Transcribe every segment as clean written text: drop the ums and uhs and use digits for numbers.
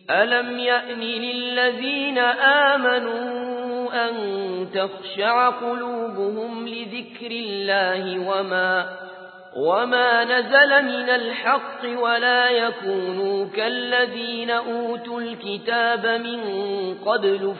ألم يأن للذين آمنوا أن تخشع قلوبهم لذكر الله وما نزل من الحق ولا يكونوا كالذين أوتوا الكتاب من قبل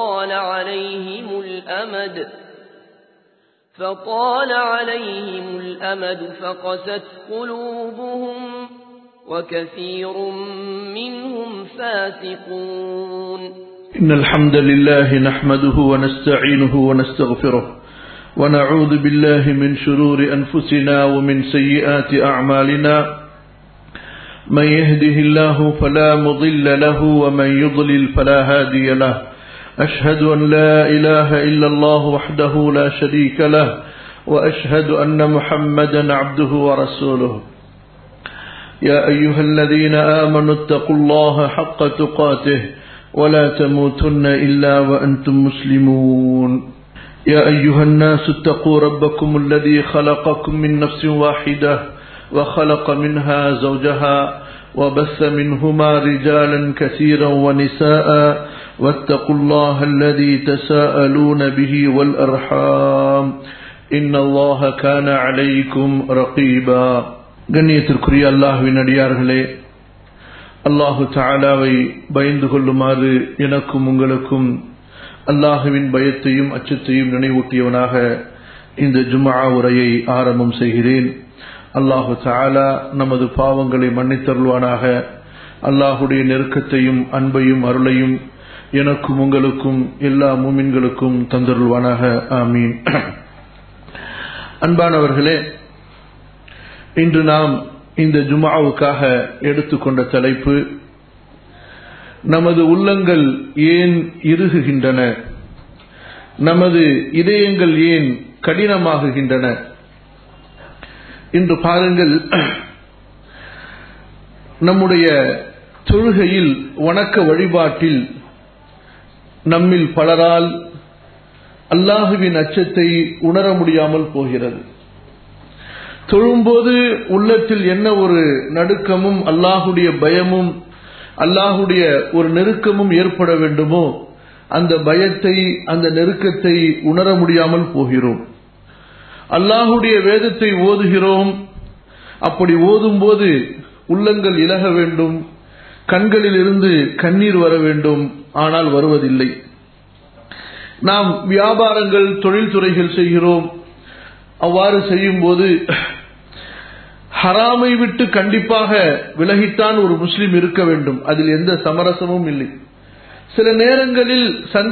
فطال عليهم الأمد فقست قلوبهم وكثير منهم فاسقون. إن الحمد لله نحمده ونستعينه ونستغفره ونعوذ بالله من شرور أنفسنا ومن سيئات أعمالنا. من يهده الله فلا مضل له ومن يضلل فلا هادي له. أشهد أن لا إله إلا الله وحده لا شريك له وأشهد أن محمدا عبده ورسوله. يا أيها الذين آمنوا اتقوا الله حق تقاته ولا تموتن إلا وأنتم مسلمون. يا أيها الناس اتقوا ربكم الذي خلقكم من نفس واحدة وخلق منها زوجها وبث منهما رجالا كثيرا ونساء واتقوا الله الذي تساءلون به والأرحام إن الله كان عليكم رقيبا. கண்ணியத்திற்குரிய அல்லாஹ்வின் அடியார்களே, அல்லாஹு தஆலாவை பயந்து கொள்ளுமாறு எனக்கும் உங்களுக்கும் அல்லாஹ்வின் பயத்தையும் அச்சத்தையும் நினைவூட்டியவனாக இந்த ஜும்ஆ உரையை ஆரம்பம் செய்கிறேன். அல்லாஹு தஆலா நமது பாவங்களை மன்னித்தருள்வானாக. அல்லாஹுடைய நெருக்கத்தையும் அன்பையும் அருளையும் எனக்கும் உங்களுக்கும் எல்லா மூமின்களுக்கும் தந்தருள்வானாக. ஆமீன். அன்பானவர்களே, இன்று நாம் இந்த ஜும்ஆவுக்காக எடுத்துக்கொண்ட தலைப்பு, நமது உள்ளங்கள் ஏன் இறுகுகின்றன, நமது இதயங்கள் ஏன் கடினமாகுகின்றன. இன்று பாருங்கள், நம்முடைய தொழுகையில் வணக்க வழிபாட்டில் நம்மில் பலரால் அல்லாஹுவின் அச்சத்தை உணர முடியாமல் போகிறது. தொழும்போது உள்ளத்தில் என்ன ஒரு நடுக்கமும் அல்லாஹுடைய பயமும் அல்லாஹுடைய ஒரு நெருக்கமும் ஏற்பட வேண்டுமோ, அந்த பயத்தை அந்த நெருக்கத்தை உணர முடியாமல் போகிறோம். அல்லாஹுடைய வேதத்தை ஓதுகிறோம். அப்படி ஓதும்போது உள்ளங்கள் இலக வேண்டும், கண்களில் இருந்து கண்ணீர் வர வேண்டும். ஆனால் வருவதில்லை. நாம் வியாபாரங்கள் தொழில்துறைகள் செய்கிறோம். அவ்வாறு செய்யும் போது ஹராமை விட்டு கண்டிப்பாக விலகித்தான் ஒரு முஸ்லிம் இருக்க வேண்டும். அதில் எந்த சமரசமும் இல்லை. சில நேரங்களில்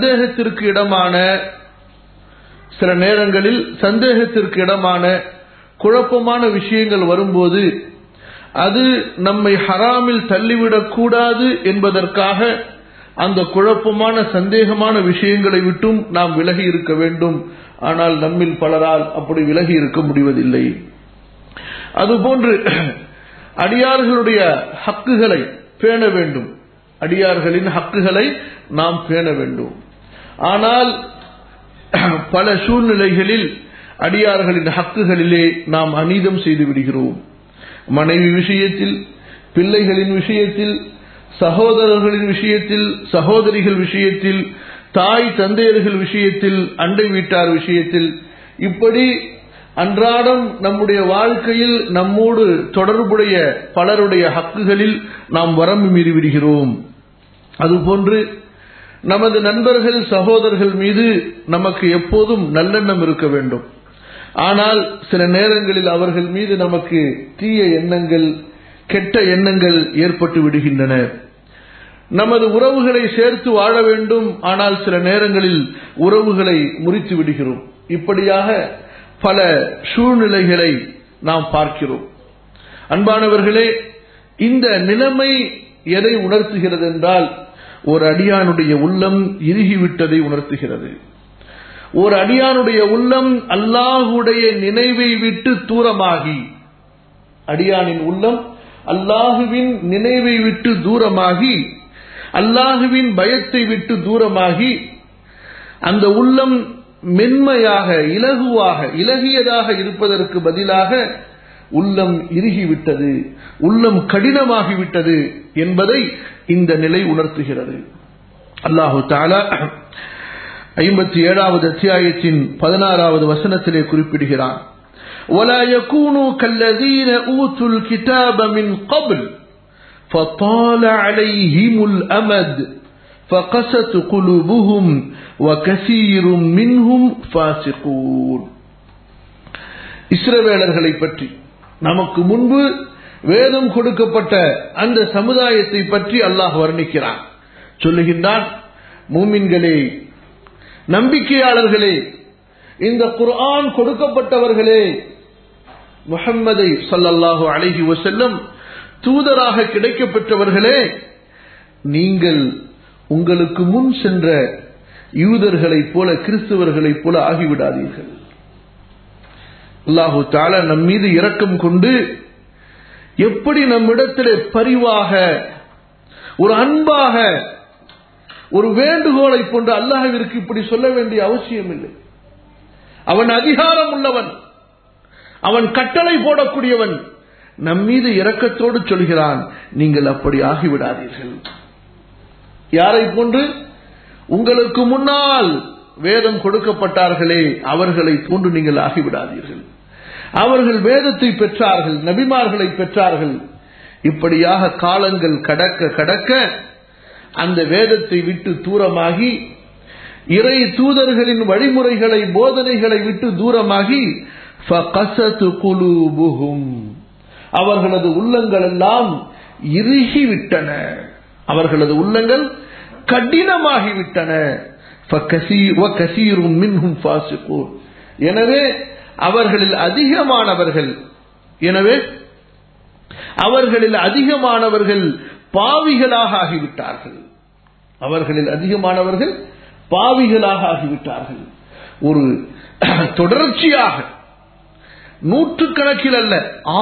சந்தேகத்திற்கு இடமான குழப்பமான விஷயங்கள் வரும்போது அது நம்மை ஹராமில் தள்ளிவிடக் கூடாது என்பதற்காக அந்த குழப்பமான சந்தேகமான விஷயங்களை விட்டும் நாம் விலகி இருக்க வேண்டும். ஆனால் நம்மில் பலரால் அப்படி விலகி இருக்க முடிவதில்லை. அதுபோன்று அடியார்களுடைய ஹக்குகளை பேண வேண்டும். அடியார்களின் ஹக்குகளை நாம் பேண வேண்டும். ஆனால் பல சூழ்நிலைகளில் அடியார்களின் ஹக்குகளிலே நாம் அநீதம் செய்து விடுகிறோம். மனைவி விஷயத்தில், பிள்ளைகளின் விஷயத்தில், சகோதரர்களின் விஷயத்தில், சகோதரிகள் விஷயத்தில், தாய் தந்தையர்கள் விஷயத்தில், அண்டை வீட்டார் விஷயத்தில், இப்படி அன்றாடம் நம்முடைய வாழ்க்கையில் நம்மோடு தொடர்புடைய பலருடைய ஹக்குகளில் நாம் வரம்பு மீறி விடுகிறோம். அதுபோன்று நமது நண்பர்கள் சகோதரர்கள் மீது நமக்கு எப்போதும் நல்லெண்ணம் இருக்க வேண்டும். ஆனால் சில நேரங்களில் அவர்கள் மீது நமக்கு தீய எண்ணங்கள், கெட்ட எண்ணங்கள் ஏற்பட்டு விடுகின்றன. நமது உறவுகளை சேர்த்து வாழ வேண்டும். ஆனால் சில நேரங்களில் உறவுகளை முறித்து விடுகிறோம். இப்படியாக பல சூழ்நிலைகளை நாம் பார்க்கிறோம். அன்பானவர்களே, இந்த நிலைமை எதை உணர்த்துகிறது என்றால், ஒரு அடியானுடைய உள்ளம் இறுகிவிட்டதை உணர்த்துகிறது. ஒரு அடியானுடைய உள்ளம் அல்லாஹுடைய நினைவை விட்டு தூரமாகி, அடியானின் உள்ளம் அல்லாஹுவின் நினைவை விட்டு தூரமாகி, அல்லாஹுவின் பயத்தை விட்டு தூரமாகி, அந்த உள்ளம் மென்மையாக இலகியதாக இருப்பதற்கு பதிலாக உள்ளம் இறுகிவிட்டது, உள்ளம் கடினமாகிவிட்டது என்பதை இந்த நிலை உணர்த்துகிறது. அல்லாஹு தஆலா 57வது அத்தியாயத்தின் 16வது வசனத்திலே குறிப்பிடுகிறான், وَلَا يَكُونُوا كَالَّذِينَ أُوتُوا الْكِتَابَ مِنْ قَبْلُ فَطَالَ عَلَيْهِمُ الْأَمَدُ فَقَسَتْ قُلُوبُهُمْ وَكَثِيرٌ مِنْهُمْ فَاسِقُونَ. இஸ்ரவேலர்களை பற்றி, நமக்கு முன்பு வேதம் கொடுக்கப்பட்ட அந்த சமுதாயத்தை பற்றி அல்லாஹ் வர்ணிக்கிறான். சொல்லுகின்றான், மூமின்களே, நம்பிக்கையாளர்களே, இந்த குர்ஆன் கொடுக்கப்பட்டவர்களே, முஹம்மதை ஸல்லல்லாஹு அலைஹி வஸல்லம் தூதராக கிடைக்கப்பெற்றவர்களே, நீங்கள் உங்களுக்கு முன் சென்ற யூதர்களைப் போல கிறிஸ்தவர்களைப் போல ஆகிவிடாதீர்கள். அல்லாஹு தஆலா நம் மீது இரக்கம் கொண்டு எப்படி நம்மிடத்திலே பரிவாக, ஒரு அன்பாக, ஒரு வேண்டுகோளை போன்று அல்லாஹ்விற்கு இப்படி சொல்ல வேண்டிய அவசியம் இல்லை. அவன் அதிகாரம் உள்ளவன், அவன் கட்டளை போடக்கூடியவன். நம் மீது இரக்கத்தோடு சொல்கிறான், நீங்கள் அப்படி ஆகிவிடாதீர்கள். யாரை போன்று? உங்களுக்கு முன்னால் வேதம் கொடுக்கப்பட்டார்களே அவர்களை போன்று நீங்கள் ஆகிவிடாதீர்கள். அவர்கள் வேதத்தை பெற்றார்கள், நபிமார்களை பெற்றார்கள். இப்படியாக காலங்கள் கடக்க கடக்க அந்த வேதத்தை விட்டு தூரமாகி, இறை தூதர்களின் வழிமுறைகளை, போதனைகளை விட்டு தூரமாகி, ஃபகஸத் குலூபுஹும், அவர்களது உள்ளங்கள் எல்லாம் இறுகிவிட்டன, அவர்களது உள்ளங்கள் கடினமாகிவிட்டன. வகஸீரும் மின்ஹும் ஃபாஸிகூன், எனவே அவர்களில் அதிகமானவர்கள் பாவிகளாக ஆகிவிட்டார்கள். அவர்களில் அதிகமானவர்கள் பாவிகளாக ஆகிவிட்டார்கள். ஒரு தொடர்ச்சியாக நூற்றுக்கணக்கில் அல்ல,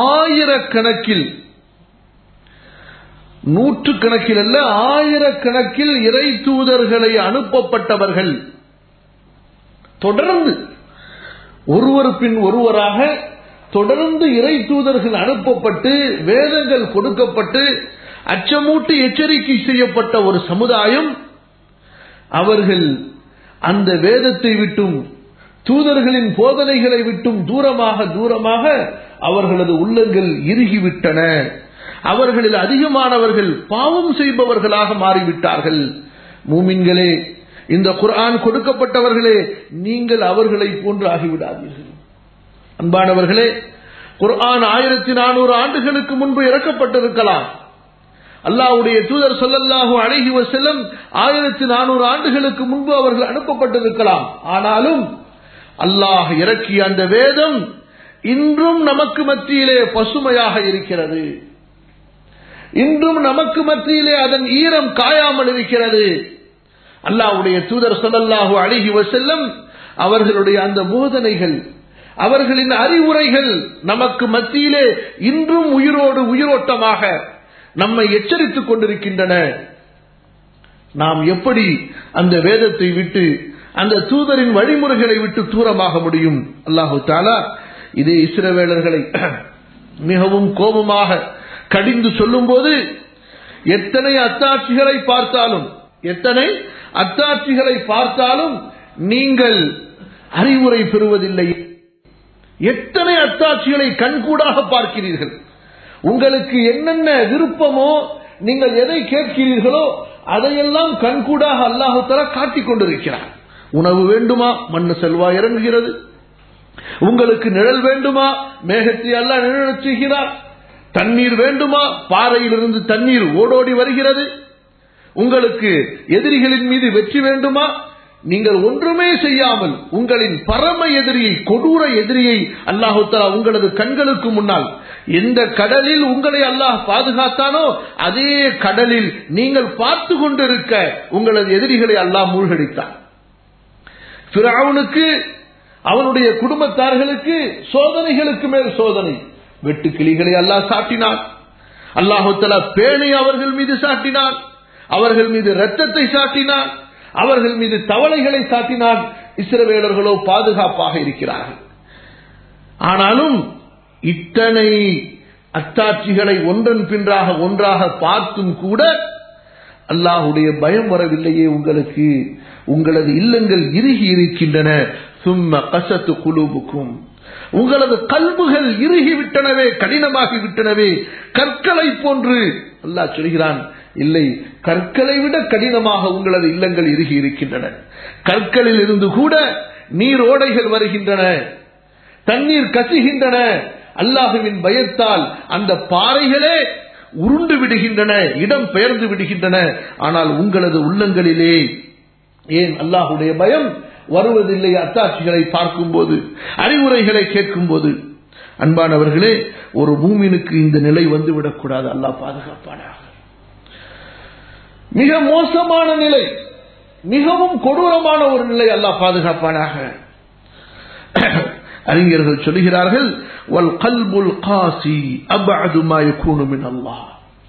நூற்றுக்கணக்கில் அல்ல, ஆயிரக்கணக்கில் இறை தூதர்களை அனுப்பப்பட்டவர்கள் தொடர்ந்து ஒருவர் பின் ஒருவராக தொடர்ந்து இறை தூதர்கள் அனுப்பப்பட்டு, வேதங்கள் கொடுக்கப்பட்டு, அச்சமூட்டி எச்சரிக்கை செய்யப்பட்ட ஒரு சமுதாயம், அவர்கள் அந்த வேதத்தை விட்டும் தூதர்களின் போதனைகளை விட்டும் தூரமாக தூரமாக அவர்களது உள்ளங்கள் இறுகிவிட்டன. அவர்களில் அதிகமானவர்கள் பாவம் செய்பவர்களாக மாறிவிட்டார்கள். மூமின்களே, இந்த குர்ஆன் கொடுக்கப்பட்டவர்களே, நீங்கள் அவர்களை போன்று ஆகிவிடாதீர்கள். அன்பானவர்களே, குர்ஆன் 1400 ஆண்டுகளுக்கு முன்பு இறக்கப்பட்டிருக்கலாம். அல்லாஹ்வுடைய தூதர் ஸல்லல்லாஹு அலைஹி வஸல்லம் 1400 ஆண்டுகளுக்கு முன்பு அவர்கள் அனுப்பப்பட்டிருக்கலாம். ஆனாலும் அல்லாஹ் இறக்கிய அந்த வேதம் இன்றும் நமக்கு மத்தியிலே பசுமையாக இருக்கிறது. இன்றும் நமக்கு மத்தியிலே அதன் ஈரம் காயாமல் இருக்கிறது. அல்லாஹ்வுடைய தூதர் ஸல்லல்லாஹு அலைஹி வஸல்லம் அவர்களுடைய அந்த போதனைகள், அவர்களின் அறிவுரைகள் நமக்கு மத்தியிலே இன்றும் உயிரோடு உயிரோட்டமாக நம்மை எச்சரித்துக் கொண்டிருக்கின்றன. நாம் எப்படி அந்த வேதத்தை விட்டு, அந்த தூதரின் வழிமுறைகளை விட்டு தூரமாக முடியும்? அல்லாஹு தஆலா இதே இஸ்ரவேலர்களை மிகவும் கோபமாக கடிந்து சொல்லும் போது, எத்தனை அத்தாட்சிகளை பார்த்தாலும் நீங்கள் அறிவுரை பெறுவதில்லை. எத்தனை அத்தாட்சிகளை கண்கூடாக பார்க்கிறீர்கள். உங்களுக்கு என்னென்ன விருப்பமோ, நீங்கள் எதை கேட்கிறீர்களோ அதையெல்லாம் கண்கூடாக அல்லாஹ் தஆலா காட்டிக் கொண்டிருக்கிறார். உணவு வேண்டுமா, மண்ணு செல்வா இறங்குகிறது. உங்களுக்கு நிழல் வேண்டுமா, மேகத்தை அல்லாஹ் நிழல் செய்கிறார். தண்ணீர் வேண்டுமா, பாறையிலிருந்து தண்ணீர் ஓடோடி வருகிறது. உங்களுக்கு எதிரிகளின் மீது வெற்றி வேண்டுமா, நீங்கள் ஒன்றுமே செய்யாமல் உங்களின் பரம எதிரியை, கொடூர எதிரியை அல்லாஹ் தஆலா உங்களது கண்களுக்கு முன்னால், எந்த கடலில் உங்களை அல்லாஹ் பாதுகாத்தானோ அதே கடலில் நீங்கள் பார்த்து கொண்டிருக்க உங்களது எதிரிகளை அல்லாஹ் மூழ்கடித்தார். ஃபிரௌனுக்கு, அவனுடைய குடும்பத்தார்களுக்கு சோதனைகளுக்கு மேல் சோதனை. வெட்டு கிளிகளை அல்லாஹ் சாட்டினான். அல்லாஹ் தஆலா பேனை அவர்கள் மீது சாட்டினான். அவர்கள் மீது இரத்தத்தை சாட்டினான். அவர்கள் மீது தவளைகளை சாட்டினான். இஸ்ரவேலர்களோ பாதுகாப்பாக இருக்கிறார்கள். ஆனாலும் இத்தனை அத்தாட்சிகளை ஒன்றன் பின்றாக ஒன்றாக பார்த்தும் கூட அல்லாஹ்வுடைய பயம் வரவில்லையே உங்களுக்கு, உங்களது இல்லங்கள் இறுகி இருக்கின்றன. சும்ம கஸத் குலூபுக்கும், உங்களது கல்புகள் இறுகி விட்டனவே, கடினமாகி விட்டனவே, கற்களை போன்று. அல்லாஹ் சொல்கிறான், இல்லை, கற்களை விட கடினமாக உங்களது இல்லங்கள் இறுகி இருக்கின்றன. கற்களில் இருந்து கூட நீரோடைகள் வருகின்றன, தண்ணீர் கசிகின்றன. அல்லாஹுவின் பயத்தால் அந்த பாறைகளே உருண்டு விடுகின்றன, இடம் பெயர்ந்து விடுகின்றன. ஆனால் உங்களது உள்ளங்களிலே ஏன் அல்லாஹுடைய பயம் வருவதில்லை? அத்தாட்சிகளை பார்க்கும் போது, அறிவுரைகளை கேட்கும் போது. அன்பானவர்களே, ஒரு மூமினுக்கு இந்த நிலை வந்துவிடக்கூடாது. அல்லாஹ் பாதுகாப்பானாக. மிக மோசமான நிலை, மிகவும் கொடூரமான ஒரு நிலை. அல்லாஹ் பாதுகாப்பானாக. அறிஞர்கள் சொல்கிறார்கள், வல் கல்புல் காசி அபஅது மா யகூனு மின் அல்லாஹ்.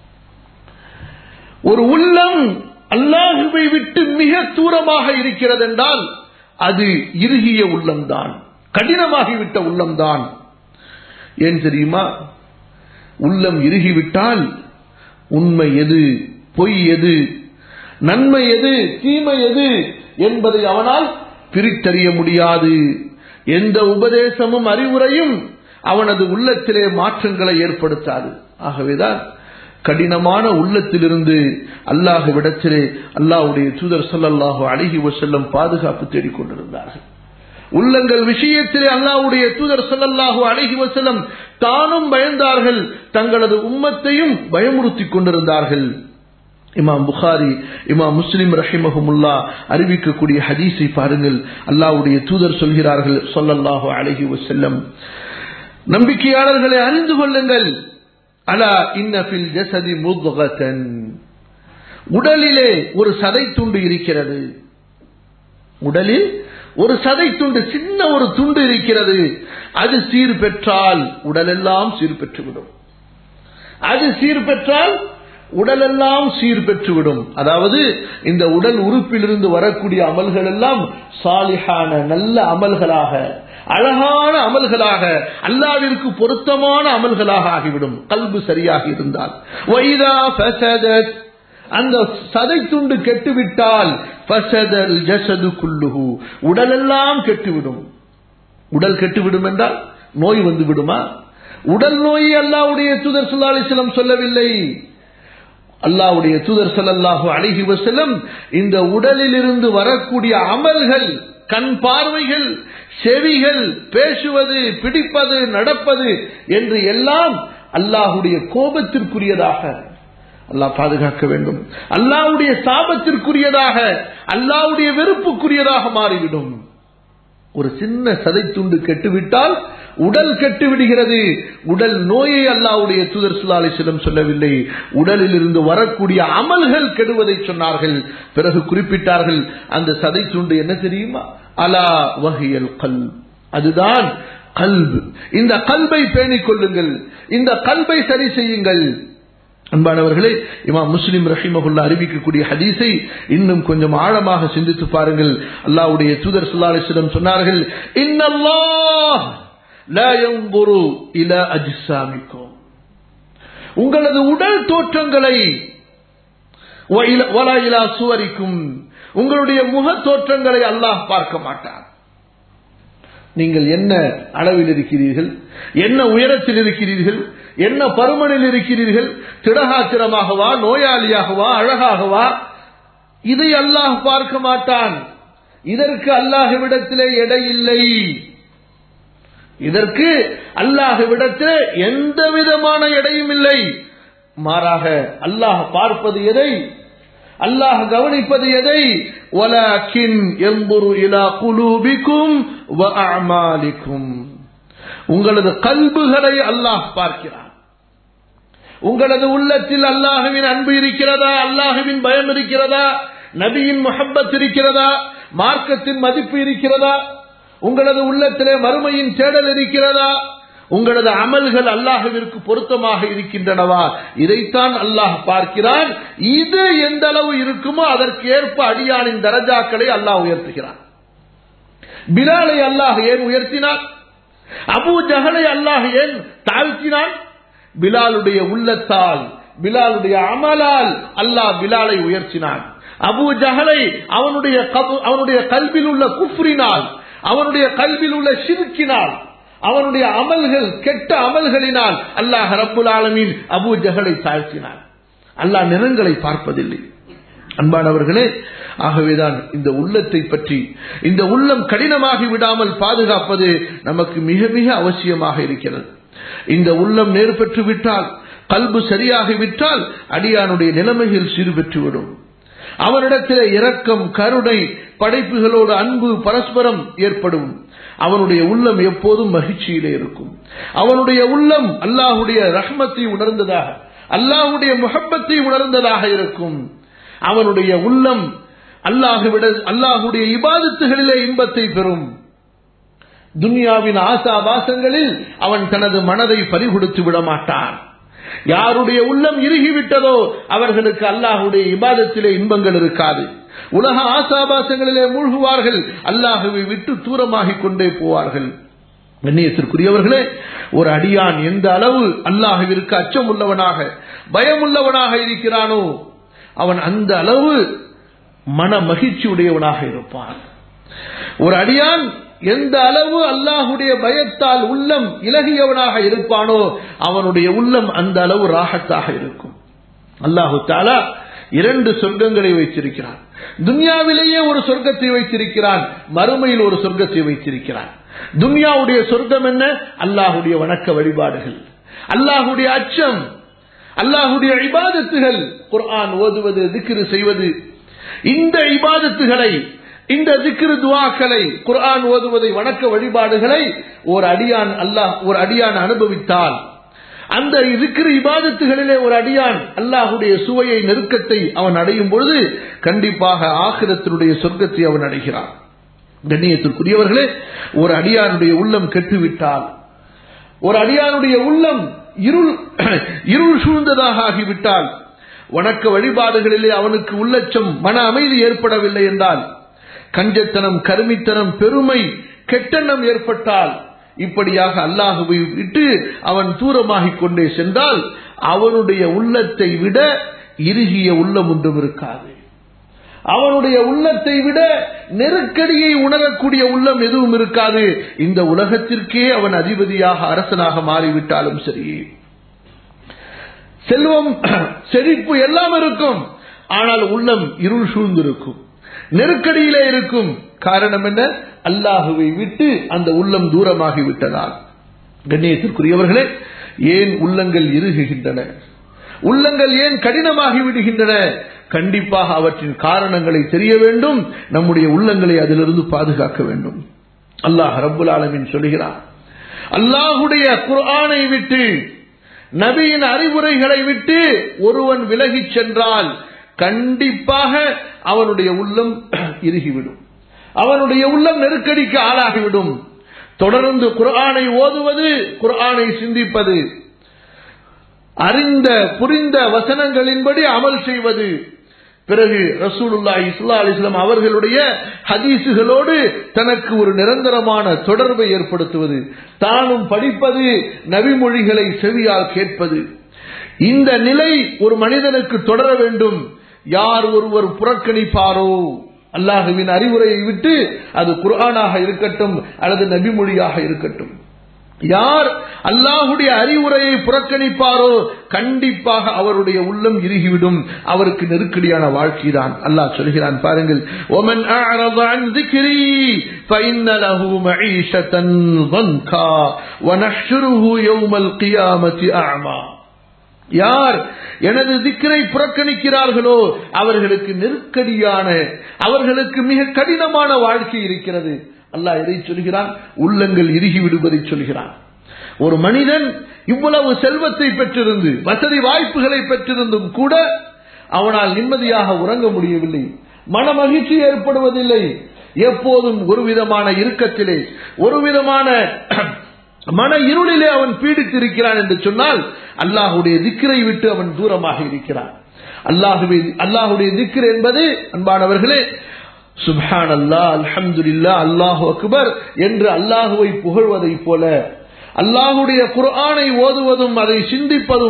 ஒரு உள்ளம் அல்லாஹ்வை விட்டு மிக தூரமாக இருக்கிறது என்றால் அது இறுகிய உள்ளம்தான், கடினமாகிவிட்ட உள்ளம்தான். ஏன் தெரியுமா? உள்ளம் இறுகிவிட்டால் உண்மை எது, பொய் எது, நன்மை எது, தீமை எது என்பதை அவனால் பிரித்தறிய முடியாது. எந்த உபதேசமும் அறிவுரையும் அவனது உள்ளத்திலே மாற்றங்களை ஏற்படுத்தாது. ஆகவேதான் கடினமான உள்ளத்திலிருந்து அல்லாஹ்விடத்திலே அல்லாஹ்வுடைய தூதர் ஸல்லல்லாஹு அலைஹி வஸல்லம் பாதுகாப்பு தேடிக்கொண்டிருந்தார்கள். உள்ளங்கள் விஷயத்திலே அல்லாஹ்வுடைய தூதர் ஸல்லல்லாஹு அலைஹி வஸல்லம் தானும் பயந்தார்கள், தங்களது உம்மத்தையும் பயமுறுத்திக் கொண்டிருந்தார்கள். இமாம் புகாரி, இமாம் முஸ்லிம் ரஹிமஹுமுல்லா அறிவிக்கக்கூடிய ஹதீஸை பாருங்கள். அல்லாஹ்வுடைய தூதர் சொல்கிறார்கள் ஸல்லல்லாஹு அலைஹி வஸல்லம், நம்பிக்கையாளர்களை அறிந்து கொள்ளுங்கள், அலா இன்ன ஃபில் ஜஸதி முத்கதன், உடலிலே ஒரு சதை துண்டு இருக்கிறது. உடலில் ஒரு சதை துண்டு, சின்ன ஒரு துண்டு இருக்கிறது. அது சீர் பெற்றால் உடலெல்லாம் சீர் பெற்றுவிடும். அது சீர் பெற்றால் உடலெல்லாம் சீர் பெற்றுவிடும். அதாவது இந்த உடல் உறுப்பிலிருந்து வரக்கூடிய அமல்கள் எல்லாம் சாலிஹான நல்ல அமல்களாக, அழகான அமல்களாக, அல்லாஹ்விற்கு பொருத்தமான அமல்களாக ஆகிவிடும், கல்பு சரியாக இருந்தால். வைதா ஃபஸதத், அந்த சதை துண்டு கெட்டுவிட்டால் ஃபஸதல் ஜஸது குல்லுஹு, உடலெல்லாம் கெட்டுவிடும். உடல் கெட்டுவிடும் என்றால் நோய் வந்து விடுமா? உடல் நோயை அல்லாஹ்வுடைய தூதர் ஸல்லல்லாஹு அலைஹி வஸல்லம் சொல்லவில்லை. அல்லாஹ்வுடைய தூதர் ஸல்லல்லாஹு அலைஹி வஸல்லம் இந்த உடலில் இருந்து வரக்கூடிய அமல்கள், கண் பார்வைகள், செவிகள், பேசுவது, பிடிப்பது, நடப்பது என்று எல்லாம் அல்லாஹ்வுடைய கோபத்திற்குரியதாக, அல்லாஹ் பாதுகாக்க வேண்டும், அல்லாஹ்வுடைய சாபத்திற்குரியதாக, அல்லாஹ்வுடைய வெறுப்புக்குரியதாக மாறிவிடும். ஒரு சின்ன சதை துண்டு கெட்டுவிட்டால் உடல் கெட்டுவிடுகிறது. உடல் நோயை அல்லாஹ்வுடைய தூதர் ஸல்லல்லாஹு அலைஹி வஸல்லம் சொல்லவில்லை, உடலில் இருந்து வரக்கூடிய அமல்கள் கெடுவதை சொன்னார்கள். பிறகு குறிப்பிட்டார்கள், அந்த சதை துண்டு என்ன தெரியுமா? அலா வஹியல் கல்ப், அதுதான் கல்ப். இந்த கல்பை பேணிக் கொள்ளுங்கள், இந்த கல்பை சரி செய்யுங்கள். அன்பானவர்களே, இமாம் முஸ்லிம் ரஹிமஹுல்லா அறிவிக்கக்கூடிய ஹதீஸை இன்னும் கொஞ்சம் ஆழமாக சிந்தித்து பாருங்கள். அல்லாஹ்வுடைய தூதர் ஸல்லல்லாஹு அலைஹி வஸல்லம் சொன்னார்கள், இன்னல்லாஹ் லா யன்ظுரு இலா அஜ்சாமிக்கும், உங்களது உடல் தோற்றங்களை, வலா இலா சுவரிக்கும், உங்களுடைய முக தோற்றங்களை அல்லாஹ் பார்க்க மாட்டார். நீங்கள் என்ன அளவில் இருக்கிறீர்கள், என்ன உயரத்தில் இருக்கிறீர்கள், என்ன பருமனில் இருக்கிறீர்கள், திடகாத்திரமாகவா, நோயாளியாகவா, அழகாகவா, இதை அல்லாஹ் பார்க்க மாட்டான். இதற்கு அல்லாஹ்விடத்திலே எடை இல்லை. இதற்கு அல்லாஹ்விடத்திலே எந்த விதமான எடையும் இல்லை. மாறாக அல்லாஹ் பார்ப்பது எதை, அல்லாஹ் கவனிப்பது எதை? வலாக்கின் யன்ظுரு இலா குலூபிக்கும் வ அஅமாலிக்கும், உங்களது கல்புகளை அல்லாஹ் பார்க்கிறான். உங்களது உள்ளத்தில் அல்லாஹ்வின் அன்பு இருக்கிறதா, அல்லாஹ்வின் பயம் இருக்கிறதா, நபியின் முஹப்பத் இருக்கிறதா, மார்க்கத்தின் மதிப்பு இருக்கிறதா, உங்களது உள்ளத்திலே மறுமையின் தேடல் இருக்கிறதா, உங்களது அமல்கள் அல்லாஹ்விற்கு பொருத்தமாக இருக்கின்றனவா, இதைத்தான் அல்லாஹ் பார்க்கிறான். இது எந்த அளவு இருக்குமோ அதற்கு ஏற்ப அடியானின் தரஜாக்களை அல்லாஹ் உயர்த்துகிறான். பிலாலை அல்லாஹ் ஏன் உயர்த்தினான்? அபூ ஜஹலை அல்லாஹ் ஏன் தாழ்த்தினான்? பிலாலுடைய உள்ளத்தால் பிலாலுடைய அமலால் அல்லாஹ் பிலாலை உயர்த்தினான். அபூ ஜஹலை அவனுடைய கல்பில் உள்ள குஃப்ரினால், அவனுடைய கல்பில் உள்ள ஷிர்கினால், அவனுடைய அமல்கள் கெட்ட அமல்களினால் அல்லாஹ் ரப்புல் ஆலமீன் அபூ ஜஹலை தாழ்த்தினான். அல்லாஹ் நிறங்களை பார்ப்பதில்லை. அன்பானவர்களே, ஆகவேதான் இந்த உள்ளத்தை பற்றி, இந்த உள்ளம் கடினமாகி விடாமல் பாதுகாப்பது நமக்கு மிக மிக அவசியமாக இருக்கிறது. இந்த உள்ளம் நேர் பெற்று விட்டால், கல்பு சரியாகிவிட்டால் அடியானுடைய நிலைமைகள் சீர்பெற்றுவிடும். அவனிடத்திலே இரக்கம், கருணை, படைப்புகளோடு அன்பு, பரஸ்பரம் ஏற்படும். அவனுடைய உள்ளம் எப்போதும் மகிழ்ச்சியிலே இருக்கும். அவனுடைய உள்ளம் அல்லாஹுடைய ரஹ்மத்தை உணர்ந்ததாக, அல்லாஹுடைய முஹப்பத்தை உணர்ந்ததாக இருக்கும். அவனுடைய உள்ளம் அல்லாஹுடைய இபாதத்துகளிலே இன்பத்தை பெறும். துன்யாவின் ஆசாபாசங்களில் அவன் தனது மனதை பறிகொடுத்து விட மாட்டான். யாருடைய உள்ளம் இறுகிவிட்டதோ அவர்களுக்கு அல்லாஹுடைய இபாதத்திலே இன்பங்கள் இருக்காது. உலக ஆசாபாசங்களிலே மூழ்குவார்கள், அல்லாஹுவை விட்டு தூரமாகிக் கொண்டே போவார்கள். கண்ணியத்திற்குரியவர்களே, ஒரு அடியான் எந்த அளவு அல்லாஹுவிற்கு அச்சம் உள்ளவனாக, பயம் உள்ளவனாக இருக்கிறானோ அவன் அந்த அளவு மன மகிழ்ச்சி உடையவனாக இருப்பான். ஒரு அடியான் எந்த அளவு அல்லாஹுடைய பயத்தால் உள்ளம் இலகியவனாக இருப்பானோ அவனுடைய உள்ளம் அந்த அளவு ராஹத்தாக இருக்கும். அல்லாஹு தஆலா 2 சொர்க்கங்களை வைத்திருக்கிறான். துன்யாவிலேயே ஒரு சொர்க்கத்தை வைத்திருக்கிறான், மறுமையில் ஒரு சொர்க்கத்தை வைத்திருக்கிறான். துன்யாவுடைய சொர்க்கம் என்ன? அல்லாஹுடைய வணக்க வழிபாடுகள், அல்லாஹுடைய அச்சம், அல்லாஹுடைய இபாதத்துகள், குர்ஆன் ஓதுவது, திக்ர் செய்வது. இந்த இபாதத்துகளை, இந்த திக்ர் துஆக்களை, குர்ஆன் ஓதுவதை, வணக்க வழிபாடுகளை ஒரு அடியான் அனுபவித்தால், அந்த திக்ர் இபாதத்துகளிலே ஒரு அடியான் அல்லாஹுடைய சுவையை, நெருக்கத்தை அவன் அடையும் பொழுது கண்டிப்பாக ஆகிரத்தினுடைய சொர்க்கத்தை அவன் அடைகிறான். கண்ணியத்திற்குரியவர்களே, ஒரு அடியானுடைய உள்ளம் கெட்டுவிட்டால், ஒரு அடியானுடைய உள்ளம் இருள் சூழ்ந்ததாக ஆகிவிட்டால், வணக்க வழிபாடுகளிலே அவனுக்கு உள்ளச்சம், மன அமைதி ஏற்படவில்லை என்றால், கஞ்சத்தனம், கருமித்தனம், பெருமை, கெட்டெண்ணம் ஏற்பட்டால், இப்படியாக அல்லாஹுவை விட்டு அவன் தூரமாகிக் கொண்டே சென்றால் அவனுடைய உள்ளத்தை விட இறுகிய உள்ளம் ஒன்றும் இருக்காது. அவனுடைய உள்ளத்தை விட நெருக்கடியை உணரக்கூடிய உள்ளம் எதுவும் இருக்காது. இந்த உலகத்திற்கே அவன் அதிபதியாக, அரசனாக மாறிவிட்டாலும் சரி, செல்வம், செழிப்பு எல்லாம் இருக்கும், ஆனால் உள்ளம் இருள் சூழ்ந்திருக்கும், நெருக்கடியிலே இருக்கும். காரணம் என்ன? அல்லாஹுவை விட்டு அந்த உள்ளம் தூரமாகி விட்டதால். கண்ணியத்திற்குரியவர்களே, ஏன் உள்ளங்கள் இறுகுகின்றன, உள்ளங்கள் ஏன் கடினமாகி விடுகின்றன? கண்டிப்பாக அவற்றின் காரணங்களை தெரிய வேண்டும். நம்முடைய உள்ளங்களை அதிலிருந்து பாதுகாக்க வேண்டும். அல்லாஹ் ரப்புல் ஆலமீன் சொல்கிறார், அல்லாஹுடைய குர்ஆனை விட்டு, நபியின் அறிவுரைகளை விட்டு ஒருவன் விலகிச் சென்றால் கண்டிப்பாக அவனுடைய உள்ளம் இறுகிவிடும், அவனுடைய உள்ளம் நெருக்கடிக்கு ஆளாகிவிடும். தொடர்ந்து குர்ஆனை ஓதுவது, குர்ஆனை சிந்திப்பது, அறிந்த புரிந்த வசனங்களின்படி அமல் செய்வது, பிறகு ரசூலுல்லாஹி ஸல்லல்லாஹு அலைஹி வஸல்லம் அவர்களுடைய ஹதீஸுகளோடு தனக்கு ஒரு நிரந்தரமான தொடர்பை ஏற்படுத்துவது, தானும் படிப்பது, நபிமொழிகளை செவியால் கேட்பது. இந்த நிலை ஒரு மனிதனுக்கு தொடர வேண்டும். யார் ஒருவர் புறக்கணிப்பாரோ அல்லாஹுவின் அறிவுரையை விட்டு, அது குர்ஆனாக இருக்கட்டும் அல்லது நபிமொழியாக இருக்கட்டும், யார் அல்லாஹுடைய அறிவுரையை புறக்கணிப்பாரோ கண்டிப்பாக அவருடைய உள்ளம் இறுகிவிடும், அவருக்கு நெருக்கடியான வாழ்க்கைதான். அல்லாஹ் சொல்கிறான் பாருங்கள், وَمَنْ أَعْرَضَ عَنْ ذِكْرِي فَإِنَّ لَهُ مَعِيشَةً ضَنْكًا وَنَحْشُرُهُ يَوْمَ الْقِيَامَةِ أَعْمَى. யார் எனது திக்ரை புறக்கணிக்கிறார்களோ அவர்களுக்கு நெருக்கடியான, அவர்களுக்கு மிக கடினமான வாழ்க்கை இருக்கிறது. அல்லாஹ் எதை சொல்கிறான்? உள்ளங்கள் இறுகி விடுவதை சொல்கிறான். ஒரு மனிதன் இவ்வளவு செல்வத்தை பெற்றிருந்து, வசதி வாய்ப்புகளை பெற்றிருந்தும் கூட அவனால் நிம்மதியாக உறங்க முடியவில்லை, மன மகிழ்ச்சி ஏற்படுவதில்லை, எப்போதும் ஒரு விதமான இறுக்கத்திலே, ஒரு விதமான மன இருளிலே அவன் பீடித்திருக்கிறான் என்று சொன்னால் அல்லாஹுடைய திக்ரை விட்டு அவன் தூரமாக இருக்கிறான். அல்லாஹுடைய திக்ர் என்பது அன்பானவர்களே, சுப்ஹானல்லாஹ், அல்ஹம்துலில்லாஹ், அல்லாஹு அக்பர் என்று அல்லாஹுவை புகழ்வதை போல, அல்லாஹுடைய குர்ஆனை ஓதுவதும், அதை சிந்திப்பதும்,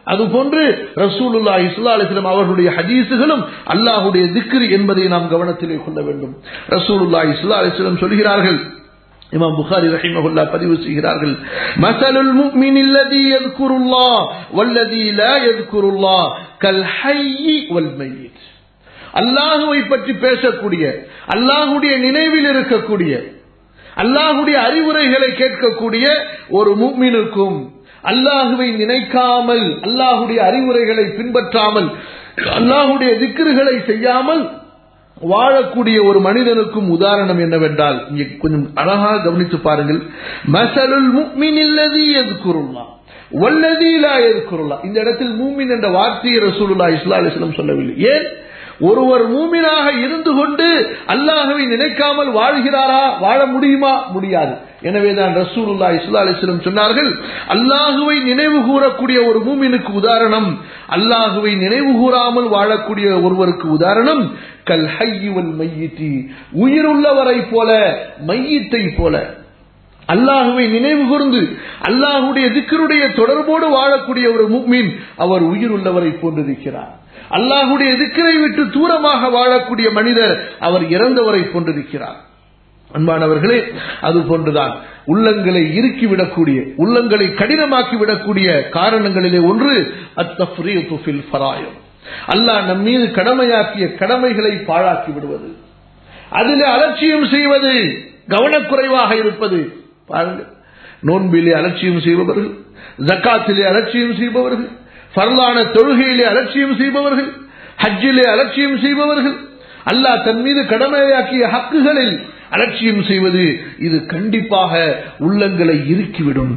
அதுபோன்று ரசூலுல்லாஹி ஸல்லல்லாஹு அலைஹி வஸல்லம் அவர்களுடைய ஹதீஸுகளும் அல்லாஹ்வுடைய திக்ர் என்பதை நாம் கவனத்திலே கொள்ள வேண்டும். ரசூலுல்லாஹி ஸல்லல்லாஹு அலைஹி வஸல்லம் சொல்கிறார்கள், இமாம் புகாரி ரஹிமஹுல்லாஹ் பதிவு செய்கிறார்கள், மஸலுல் முஃமினில் லதீ யذ்குருல்லாஹ் வல்லதீ லா யذ்குருல்லாஹ் கல் ஹய்யி வல் மய்யித். அல்லாஹ்வை பற்றி பேசக்கூடிய, அல்லாஹ்வுடைய நினைவில் இருக்கக்கூடிய, அல்லாஹ்வுடைய அறிவுரைகளை கேட்கக்கூடிய ஒரு முஃமினுக்கும் அல்லாஹுவை நினைக்காமல், அல்லாஹுடைய அறிவுரைகளை பின்பற்றாமல், அல்லாஹுடைய திக்ருகளை செய்யாமல் வாழக்கூடிய ஒரு மனிதனுக்கும் உதாரணம் என்னவென்றால், இங்கே கொஞ்சம் அழகாக கவனித்து பாருங்கள். மஸலுல் முஃமினில் லதீ யذ்குருல்லாஹ் வல்லதீ லா யذ்குருல்லாஹ். இந்த இடத்தில் மூமின் என்ற வார்த்தையை ரசூலுல்லாஹி ஸல்லல்லாஹு அலைஹி வஸல்லம் சொல்லவில்லை. ஏன்? ஒருவர் மூமினாக இருந்து கொண்டு அல்லாஹ்வை நினைக்காமல் வாழ்கிறாரா? வாழ முடியுமா? முடியாது. எனவேதான் ரசூலுல்லாஹி ஸல்லல்லாஹு அலைஹி வஸல்லம் சொன்னார்கள், அல்லாஹ்வை நினைவு கூறக்கூடிய ஒரு மூமினுக்கு உதாரணம், அல்லாஹ்வை நினைவு கூறாமல் வாழக்கூடிய ஒருவருக்கு உதாரணம் கல் ஹய்யி வல் மய்யித்தி, உயிருள்ளவரை போல, மையத்தை போல. அல்லாஹ்வை நினைவு கூர்ந்து அல்லாஹ்வுடைய திக்ருடைய தொடர்போடு வாழக்கூடிய ஒரு முஃமின் அவர் உயிருள்ளவரை போன்றிருக்கிறார். அல்லாஹ்வுடைய திக்ரை விட்டு தூரமாக வாழக்கூடிய மனிதர் அவர் இறந்தவரை போன்றிருக்கிறார். அன்பானவர்களே, அது போன்றுதான் உள்ளங்களை இறுக்கிவிடக்கூடிய, உள்ளங்களை கடினமாக்கி விடக்கூடிய காரணங்களிலே ஒன்று அத்தஃப்ரீது ஃபில் ஃபராயித். அல்லாஹ் நம் மீது கடமையாக்கிய கடமைகளை பாழாக்கி விடுவது, அதிலே அலட்சியம் செய்வது, கவனக்குறைவாக இருப்பது. பாருங்கள், நோன்பிலே அலட்சியம் செய்பவர்கள், ஜக்காத்திலே அலட்சியம் செய்பவர்கள், ஃபர்லான தொழுகையிலே அலட்சியம் செய்பவர்கள், ஹஜ்ஜிலே அலட்சியம் செய்பவர்கள், அல்லாஹ் தன் மீது கடமையாக்கிய ஹக்குகளில் அலட்சியம் செய்வது, இது கண்டிப்பாக உள்ளங்களை இறுக்கிவிடும்.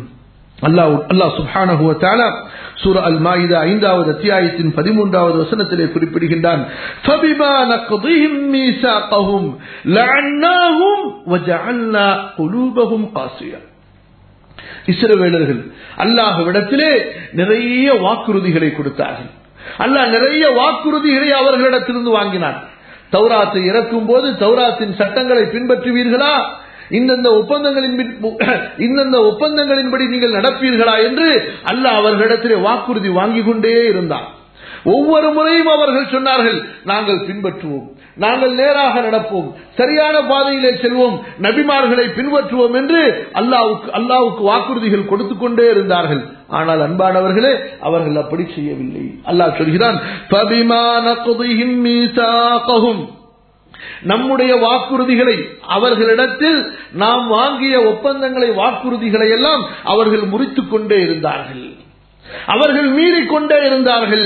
அல்லாஹ் சுப்ஹானஹு வ தஆலா சூரா அல் மாயிதா 5வது அத்தியாயத்தின் 13வது வசனத்திலே குறிப்பிடுகின்றான், ஃபபிமா நக்திஹிம் மீசாகஹும் லஅன்னாஹும் வஜஅல்னா குலூபஹும் காசியா. இஸ்ரவேலர்கள் அல்லாஹ்விடத்திலே நிறைய வாக்குறுதிகளை கொடுத்தார்கள். அல்லாஹ் நிறைய வாக்குறுதிகளை அவர்களிடத்திலிருந்து வாங்கினான். தௌராத்தை இறக்கும் போது தௌராத்தின் சட்டங்களை பின்பற்றுவீர்களா, இந்தந்த ஒப்பந்தங்களின்படி நீங்கள் நடப்பீர்களா என்று அல்லாஹ் அவர்களிடத்திலே வாக்குறுதி வாங்கி கொண்டே இருந்தான். ஒவ்வொரு முறையும் அவர்கள் சொன்னார்கள், நாங்கள் பின்பற்றுவோம், நாங்கள் நேராக நடப்போம், சரியான பாதையிலே செல்வோம், நபிமார்களை பின்பற்றுவோம் என்று அல்லாஹ்வுக்கு வாக்குறுதிகள் கொடுத்து கொண்டே இருந்தார்கள். ஆனால் அன்பானவர்களே, அவர்கள் அப்படி செய்யவில்லை. அல்லாஹ் சொல்கிறான், ஃபபிமா நக்திஹிம் மீசாகஹும், நம்முடைய வாக்குறுதிகளை, அவர்களிடத்தில் நாம் வாங்கிய ஒப்பந்தங்களை, வாக்குறுதிகளை எல்லாம் அவர்கள் முறித்துக் கொண்டே இருந்தார்கள், அவர்கள் மீறிக்கொண்டே இருந்தார்கள்.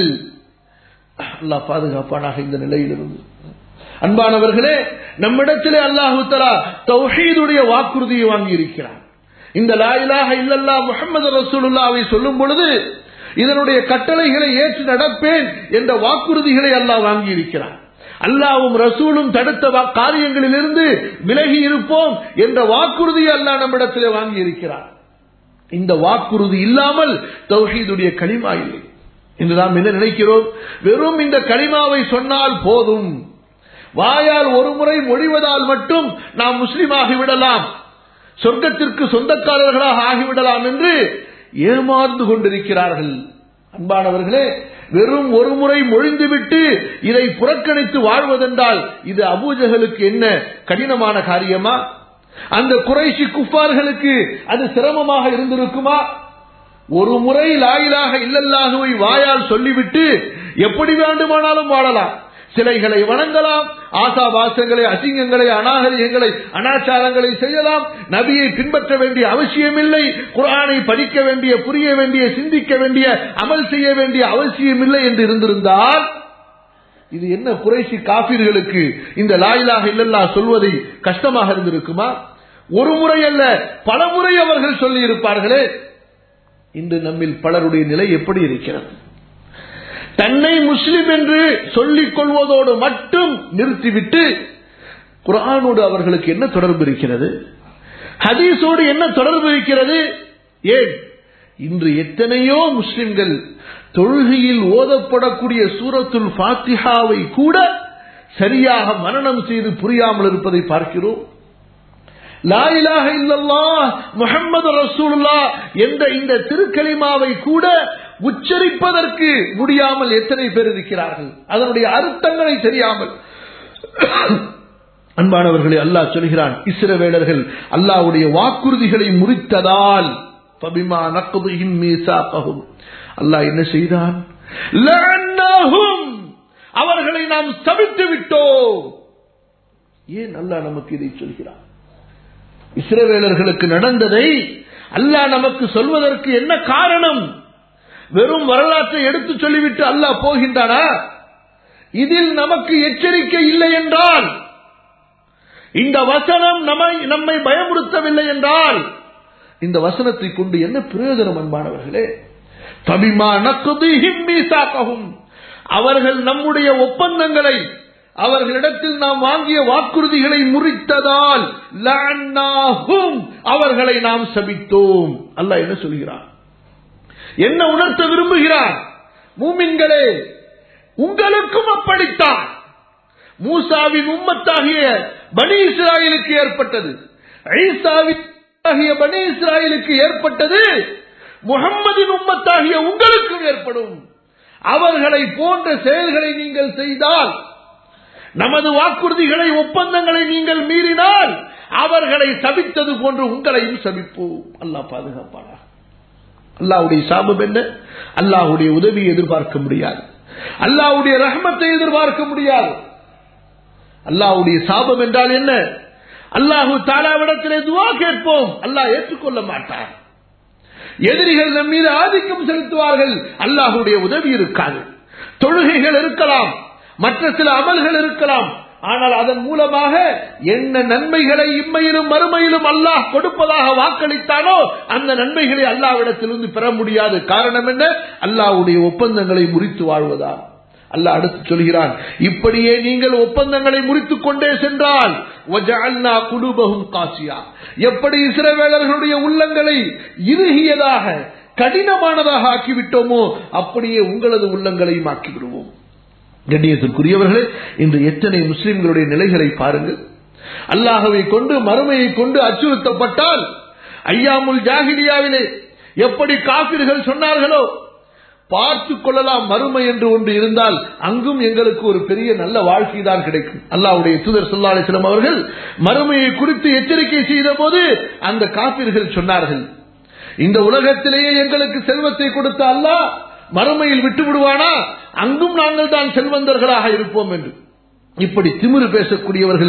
அல்லாஹ் பாதுகாப்பானாக இந்த நிலையிலிருந்து. அன்பானவர்களே, நம்மிடத்திலே அல்லாஹு தஆலா தௌஹீதுடைய வாக்குறுதியை வாங்கி இருக்கிறார். இந்த லா இலாஹ இல்லல்லாஹ் முஹம்மது ரசூலுல்லாஹ்வை சொல்லும் பொழுது இதனுடைய கட்டளைகளை ஏற்று நடப்பேன் என்ற வாக்குறுதிகளை அல்லாஹ் வாங்கி இருக்கிறார். அல்லாஹ்வும் ரசூலும் தடுத்த காரியங்களிலிருந்து விலகி இருப்போம் என்ற வாக்குறுதியை அல்லாஹ் நம்மிடத்திலே வாங்கி இருக்கிறார். இந்த வாக்குறுதி இல்லாமல் தௌஹீதுடைய கலிமா இல்லை என்று நாம் என்ன நினைக்கிறோம்? வெறும் இந்த கலிமாவை சொன்னால் போதும், வாயால் ஒரு முறை மொழிவதால் மட்டும் நாம் முஸ்லிமாகி விடலாம், சொர்க்கத்திற்கு சொந்தக்காரர்களாக ஆகிவிடலாம் என்று ஏமாந்து கொண்டிருக்கிறார்கள். அன்பானவர்களே, வெறும் ஒரு முறை மொழிந்துவிட்டு இதை புறக்கணித்து வாழ்வதென்றால் இது அபூஜஹலுக்கு என்ன கடினமான காரியமா? அந்த குறைஷி குஃபார்களுக்கு அது சிரமமாக இருந்திருக்குமா? ஒரு முறை லா இலாஹ இல்லல்லாஹுவை வாயால் சொல்லிவிட்டு எப்படி வேண்டுமானாலும் வாழலாம், சிலைகளை வணங்கலாம், ஆசாபாசங்களை, அசிங்கங்களை, அநாகரிகங்களை, அனாச்சாரங்களை செய்யலாம், நபியை பின்பற்ற வேண்டிய அவசியமில்லை, குர்ஆனை படிக்க வேண்டிய, புரிய வேண்டிய, சிந்திக்க வேண்டிய, அமல் செய்ய வேண்டிய அவசியமில்லை என்று இருந்திருந்தால் இது என்ன குறைஷி காஃபிர்களுக்கு இந்த லா இலாஹ இல்லல்லாஹ் சொல்வதை கஷ்டமாக இருந்திருக்குமா? ஒரு முறை அல்ல, பல முறை அவர்கள் சொல்லி இருப்பார்களே. இன்று நம்மில் பலருடைய நிலை எப்படி இருக்கிறது? தன்னை முஸ்லிம் என்று சொல்லிக் கொள்வதோடு மட்டும் நிறுத்திவிட்டு குர்ஆனோடு அவர்களுக்கு என்ன தொடர்பு இருக்கிறது? ஹதீஸோடு என்ன தொடர்பு இருக்கிறது? ஏன் இன்று எத்தனையோ முஸ்லிம்கள் தொழுகையில் ஓதப்படக்கூடிய சூரத்துல் ஃபாத்திஹாவை கூட சரியாக மனனம் செய்து புரியாமல் இருப்பதை பார்க்கிறோம். லா இலாஹ இல்லல்லாஹ் முஹம்மது ரசூலுல்லாஹ் என்ற இந்த திருக்கலிமாவை கூட உச்சரிப்பதற்கு முடியாமல் எத்தனை பேர் இருக்கிறார்கள், அதனுடைய அர்த்தங்களை தெரியாமல். அன்பானவர்களே, அல்லாஹ் சொல்கிறான், இஸ்ரவேலர்கள் அல்லாஹ்வுடைய வாக்குறுதிகளை முறித்ததால் ஃபபிமா நக்துஹிம் மீசாகஹும், அல்லாஹ் என்ன செய்தான், லஅன்னஹும், அவர்களை நாம் சபித்து விட்டோம். ஏன் அல்லாஹ் நமக்கு இதை சொல்கிறான்? இஸ்ரவேலர்களுக்கு நடந்ததை அல்லாஹ் நமக்கு சொல்வதற்கு என்ன காரணம்? வெறும் வரலாற்றை எடுத்து சொல்லிவிட்டு அல்லாஹ் போகின்றானா? இதில் நமக்கு எச்சரிக்கை இல்லை என்றால், இந்த வசனம் நம்மை பயமுறுத்தவில்லை என்றால், இந்த வசனத்தை கொண்டு என்ன பிரயோஜனம்? அன்பானவர்களே, ஃபபிமா நக்துஹிம் மீசாகஹும், அவர்கள் நம்முடைய ஒப்பந்தங்களை, அவர்களிடத்தில் நாம் வாங்கிய வாக்குறுதிகளை முறித்ததால் லஅன்னாஹும், அவர்களை நாம் சபித்தோம். அல்லாஹ் என்ன சொல்கிறான்? என்ன உணர்த்த விரும்புகிறான்? மூமின்களே, உங்களுக்கும் அப்படித்தான். மூசாவின் உம்மத்தாகிய பனி இஸ்ராயலுக்கு ஏற்பட்டது, ஈசாவின் பனி இஸ்ராயலுக்கு ஏற்பட்டது, முஹம்மதின் உம்மத்தாகிய உங்களுக்கும் ஏற்படும். அவர்களை போன்ற செயல்களை நீங்கள் செய்தால், நமது வாக்குறுதிகளை, ஒப்பந்தங்களை நீங்கள் மீறினால், அவர்களை சபித்தது போன்று உங்களையும் சபிப்போம். அல்லாஹ் பாதுகாப்பானா? அல்லாஹ்வுடைய சாபம் என்ன? அல்லாஹ்வுடைய உதவியை எதிர்பார்க்க முடியாது, அல்லாஹ்வுடைய ரஹ்மத்தை எதிர்பார்க்க முடியாது. அல்லாஹ்வுடைய சாபம் என்றால் என்ன? அல்லாஹ் தஆலாவிடத்திலே துஆ கேட்போம், அல்லாஹ் ஏற்றுக்கொள்ள மாட்டார். எதிரிகள் நம் மீது ஆதிக்கம் செலுத்துவார்கள், அல்லாஹ்வுடைய உதவி இருக்காது. தொழுகைகள் இருக்கலாம், மற்ற சில அமல்கள் இருக்கலாம், ஆனால் அதன் மூலமாக என்ன நன்மைகளை இம்மையிலும் மறுமையிலும் அல்லாஹ் கொடுப்பதாக வாக்களித்தானோ அந்த நன்மைகளை அல்லாஹ்விடத்திலிருந்து பெற முடியாது. காரணம் என்ன? அல்லாஹ்வுடைய ஒப்பந்தங்களை முறித்து வாழ்வதா. அல்லாஹ் அடுத்து சொல்கிறான், இப்படியே நீங்கள் ஒப்பந்தங்களை முறித்துக் கொண்டே சென்றால் வஜஅல்னா குலூபஹும் காசியா, எப்படி இஸ்ரவேலர்களுடைய உள்ளங்களை இறுகியதாக, கடினமானதாக ஆக்கிவிட்டோமோ அப்படியே உங்களது உள்ளங்களையும் ஆக்கிவிடுவோம். கண்ணியத்திற்குரியவர்களே, இன்று எத்தனை முஸ்லிம்களுடைய நிலைகளை பாருங்கள். அல்லாஹ்வை கொண்டு, மறுமையை கொண்டு அச்சுறுத்தப்பட்டால், ஐயாமுல் ஜாஹிலியாவிலே எப்படி காபிர்கள் சொன்னார்களோ, பார்த்துக் கொள்ளலாம், மறுமை என்று ஒன்று இருந்தால் அங்கும் எங்களுக்கு ஒரு பெரிய நல்ல வாழ்க்கை தான் கிடைக்கும். அல்லாஹ்வுடைய தூதர் ஸல்லல்லாஹு அலைஹி வஸல்லம் அவர்கள் மறுமையை குறித்து எச்சரிக்கை செய்த போது அந்த காபிர்கள் சொன்னார்கள், இந்த உலகத்திலேயே எங்களுக்கு செல்வத்தை கொடுத்த அல்லாஹ் மறுமையில் விட்டு விடுவானா? அங்கும் நாங்கள் தான் செல்வந்தர்களாக இருப்போம் என்று. இப்படி திமிரு பேசக்கூடியவர்கள்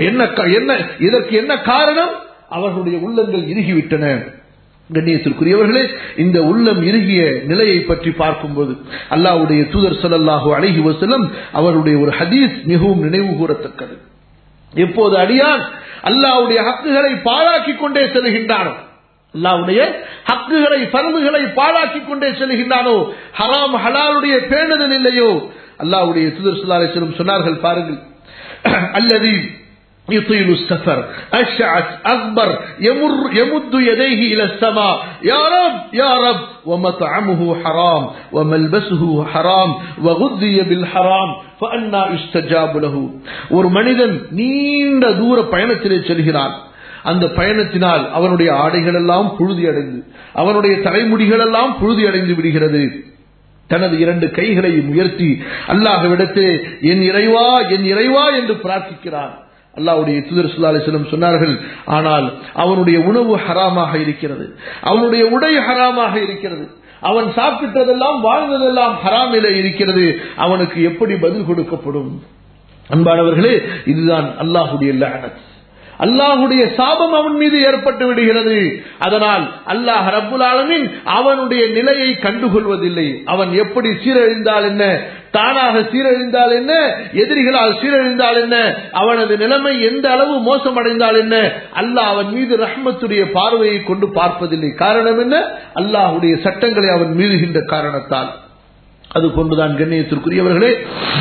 இதற்கு என்ன காரணம்? அவர்களுடைய உள்ளங்கள் இறுகிவிட்டன. கண்ணியத்திற்குரியவர்களே, இந்த உள்ளம் இறுகிய நிலையை பற்றி பார்க்கும்போது அல்லாஹ்வுடைய தூதர் ஸல்லல்லாஹு அலைஹி வஸல்லம் அவருடைய ஒரு ஹதீஸ் மிகவும் நினைவு கூறத்தக்கது. எப்போது அடியான் அல்லாஹ்வுடைய ஹக்குகளை பாழாக்கிக் கொண்டே செல்கின்றானோ, அல்லாஹ்வுடைய ஹக்குகளை, ஃபர்துகளை பாழாக்கிக் கொண்டே செல்கின்றானோ, ஹராம் ஹலாலுடைய பேணுதல் இல்லையோ, அல்லாஹ்வுடைய தூதர் ஸல்லல்லாஹு அலைஹி வஸல்லம் சொன்னார்கள், பாருங்கள், அல்லதி يطيل السفر أشعث أغبر يمد يديه إلى السماء يا رب يا رب ومطعمه حرام وملبسه حرام وغذي بالحرام فأنا يستجاب له. ஒரு மனிதன் நீண்ட தூர பயணத்திலே செல்கிறான். அந்த பயணத்தினால் அவனுடைய ஆடைகள் எல்லாம் புழுதி அடைந்து, அவனுடைய தலைமுடிகள் எல்லாம் புழுதி அடைந்து விடுகிறது. தனது இரண்டு கைகளையும் உயர்த்தி அல்லாஹ்விடத்திலே என் இறைவா என் இறைவா என்று பிரார்த்திக்கிறான். அல்லாஹ்வுடைய தூதர் ஸல்லல்லாஹு அலைஹி வஸல்லம் சொன்னார்கள், ஆனால் அவனுடைய உணவு ஹராமாக இருக்கிறது, அவனுடைய உடை ஹராமாக இருக்கிறது, அவன் சாப்பிட்டதெல்லாம் வாழ்ந்ததெல்லாம் ஹராமிலே இருக்கிறது, அவனுக்கு எப்படி பதில் கொடுக்கப்படும்? அன்பானவர்களே, இதுதான் அல்லாஹ்வுடைய லஅனத், அல்லாஹ்வுடைய சாபம் அவன் மீது ஏற்பட்டு விடுகிறது. அதனால் அல்லாஹ் ரப்புல் ஆலமீன் அவனுடைய நிலையை கண்டுகொள்வதில்லை. அவன் எப்படி சீரழிந்தால் என்ன, தானாக சீரழிந்தால் என்ன, எதிரிகளால் சீரழிந்தால் என்ன, அவனது நிலைமை எந்த அளவு மோசமடைந்தால் என்ன, அல்லாஹ் அவன் மீது ரஹ்மத்துடைய பார்வையை கொண்டு பார்ப்பதில்லை. காரணம் என்ன? அல்லாஹ்வுடைய சட்டங்களை அவன் மீறுகின்ற காரணத்தால். அது கொண்டுதான் கண்ணியத்திற்குரியவர்களே,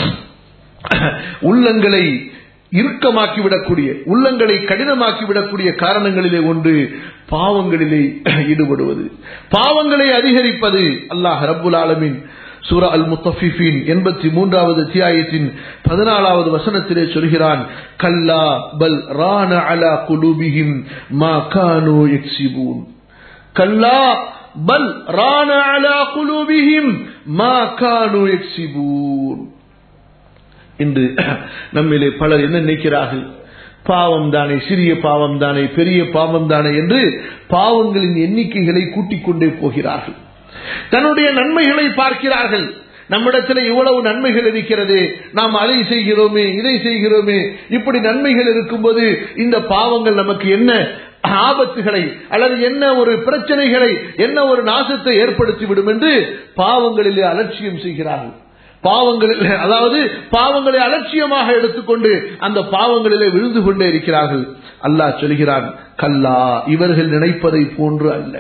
உள்ளங்களை இறுக்கமாக்கிவிடக்கூடிய, உள்ளங்களை கடினமாக்கிவிடக்கூடிய காரணங்களிலே ஒன்று பாவங்களிலே ஈடுபடுவது, பாவங்களை அதிகரிப்பது. அல்லாஹ் ரப்புல் ஆலமீன் சூரா அல் முத்தஃபிஃபீன் 83வது அத்தியாயத்தின் 14வது வசனத்திலே சொல்கிறான், கல்லா பல் ரான அலா குலூபிஹிம் மா கானூ யக்ஸிபூன். கல்லா, பல் ரான அலா குலூபிஹிம் மா கானூ யக்ஸிபூன். இன்று நம்மிலே பலர் என்ன நினைக்கிறார்கள்? பாவம் தானே, சிறிய பாவம் தானே, பெரிய பாவம் தானே என்று பாவங்களின் எண்ணிக்கைகளை கூட்டிக் கொண்டே போகிறார்கள். தன்னுடைய நன்மைகளை பார்க்கிறார்கள். நம்மிடத்தில் இவ்வளவு நன்மைகள் இருக்கிறது, நாம் அதை செய்கிறோமே, இதை செய்கிறோமே, இப்படி நன்மைகள் இருக்கும்போது இந்த பாவங்கள் நமக்கு என்ன ஆபத்துகளை அல்லது என்ன ஒரு பிரச்சனைகளை, என்ன ஒரு நாசத்தை ஏற்படுத்திவிடும் என்று பாவங்களிலே அலட்சியம் செய்கிறார்கள். அதாவது பாவங்களை அலட்சியமாக எடுத்துக்கொண்டு அந்த பாவங்களிலே விழுந்து கொண்டே இருக்கிறார்கள். அல்லாஹ் சொல்கிறான், கல்லா, இவர்கள் நினைப்பதை போன்று அல்ல.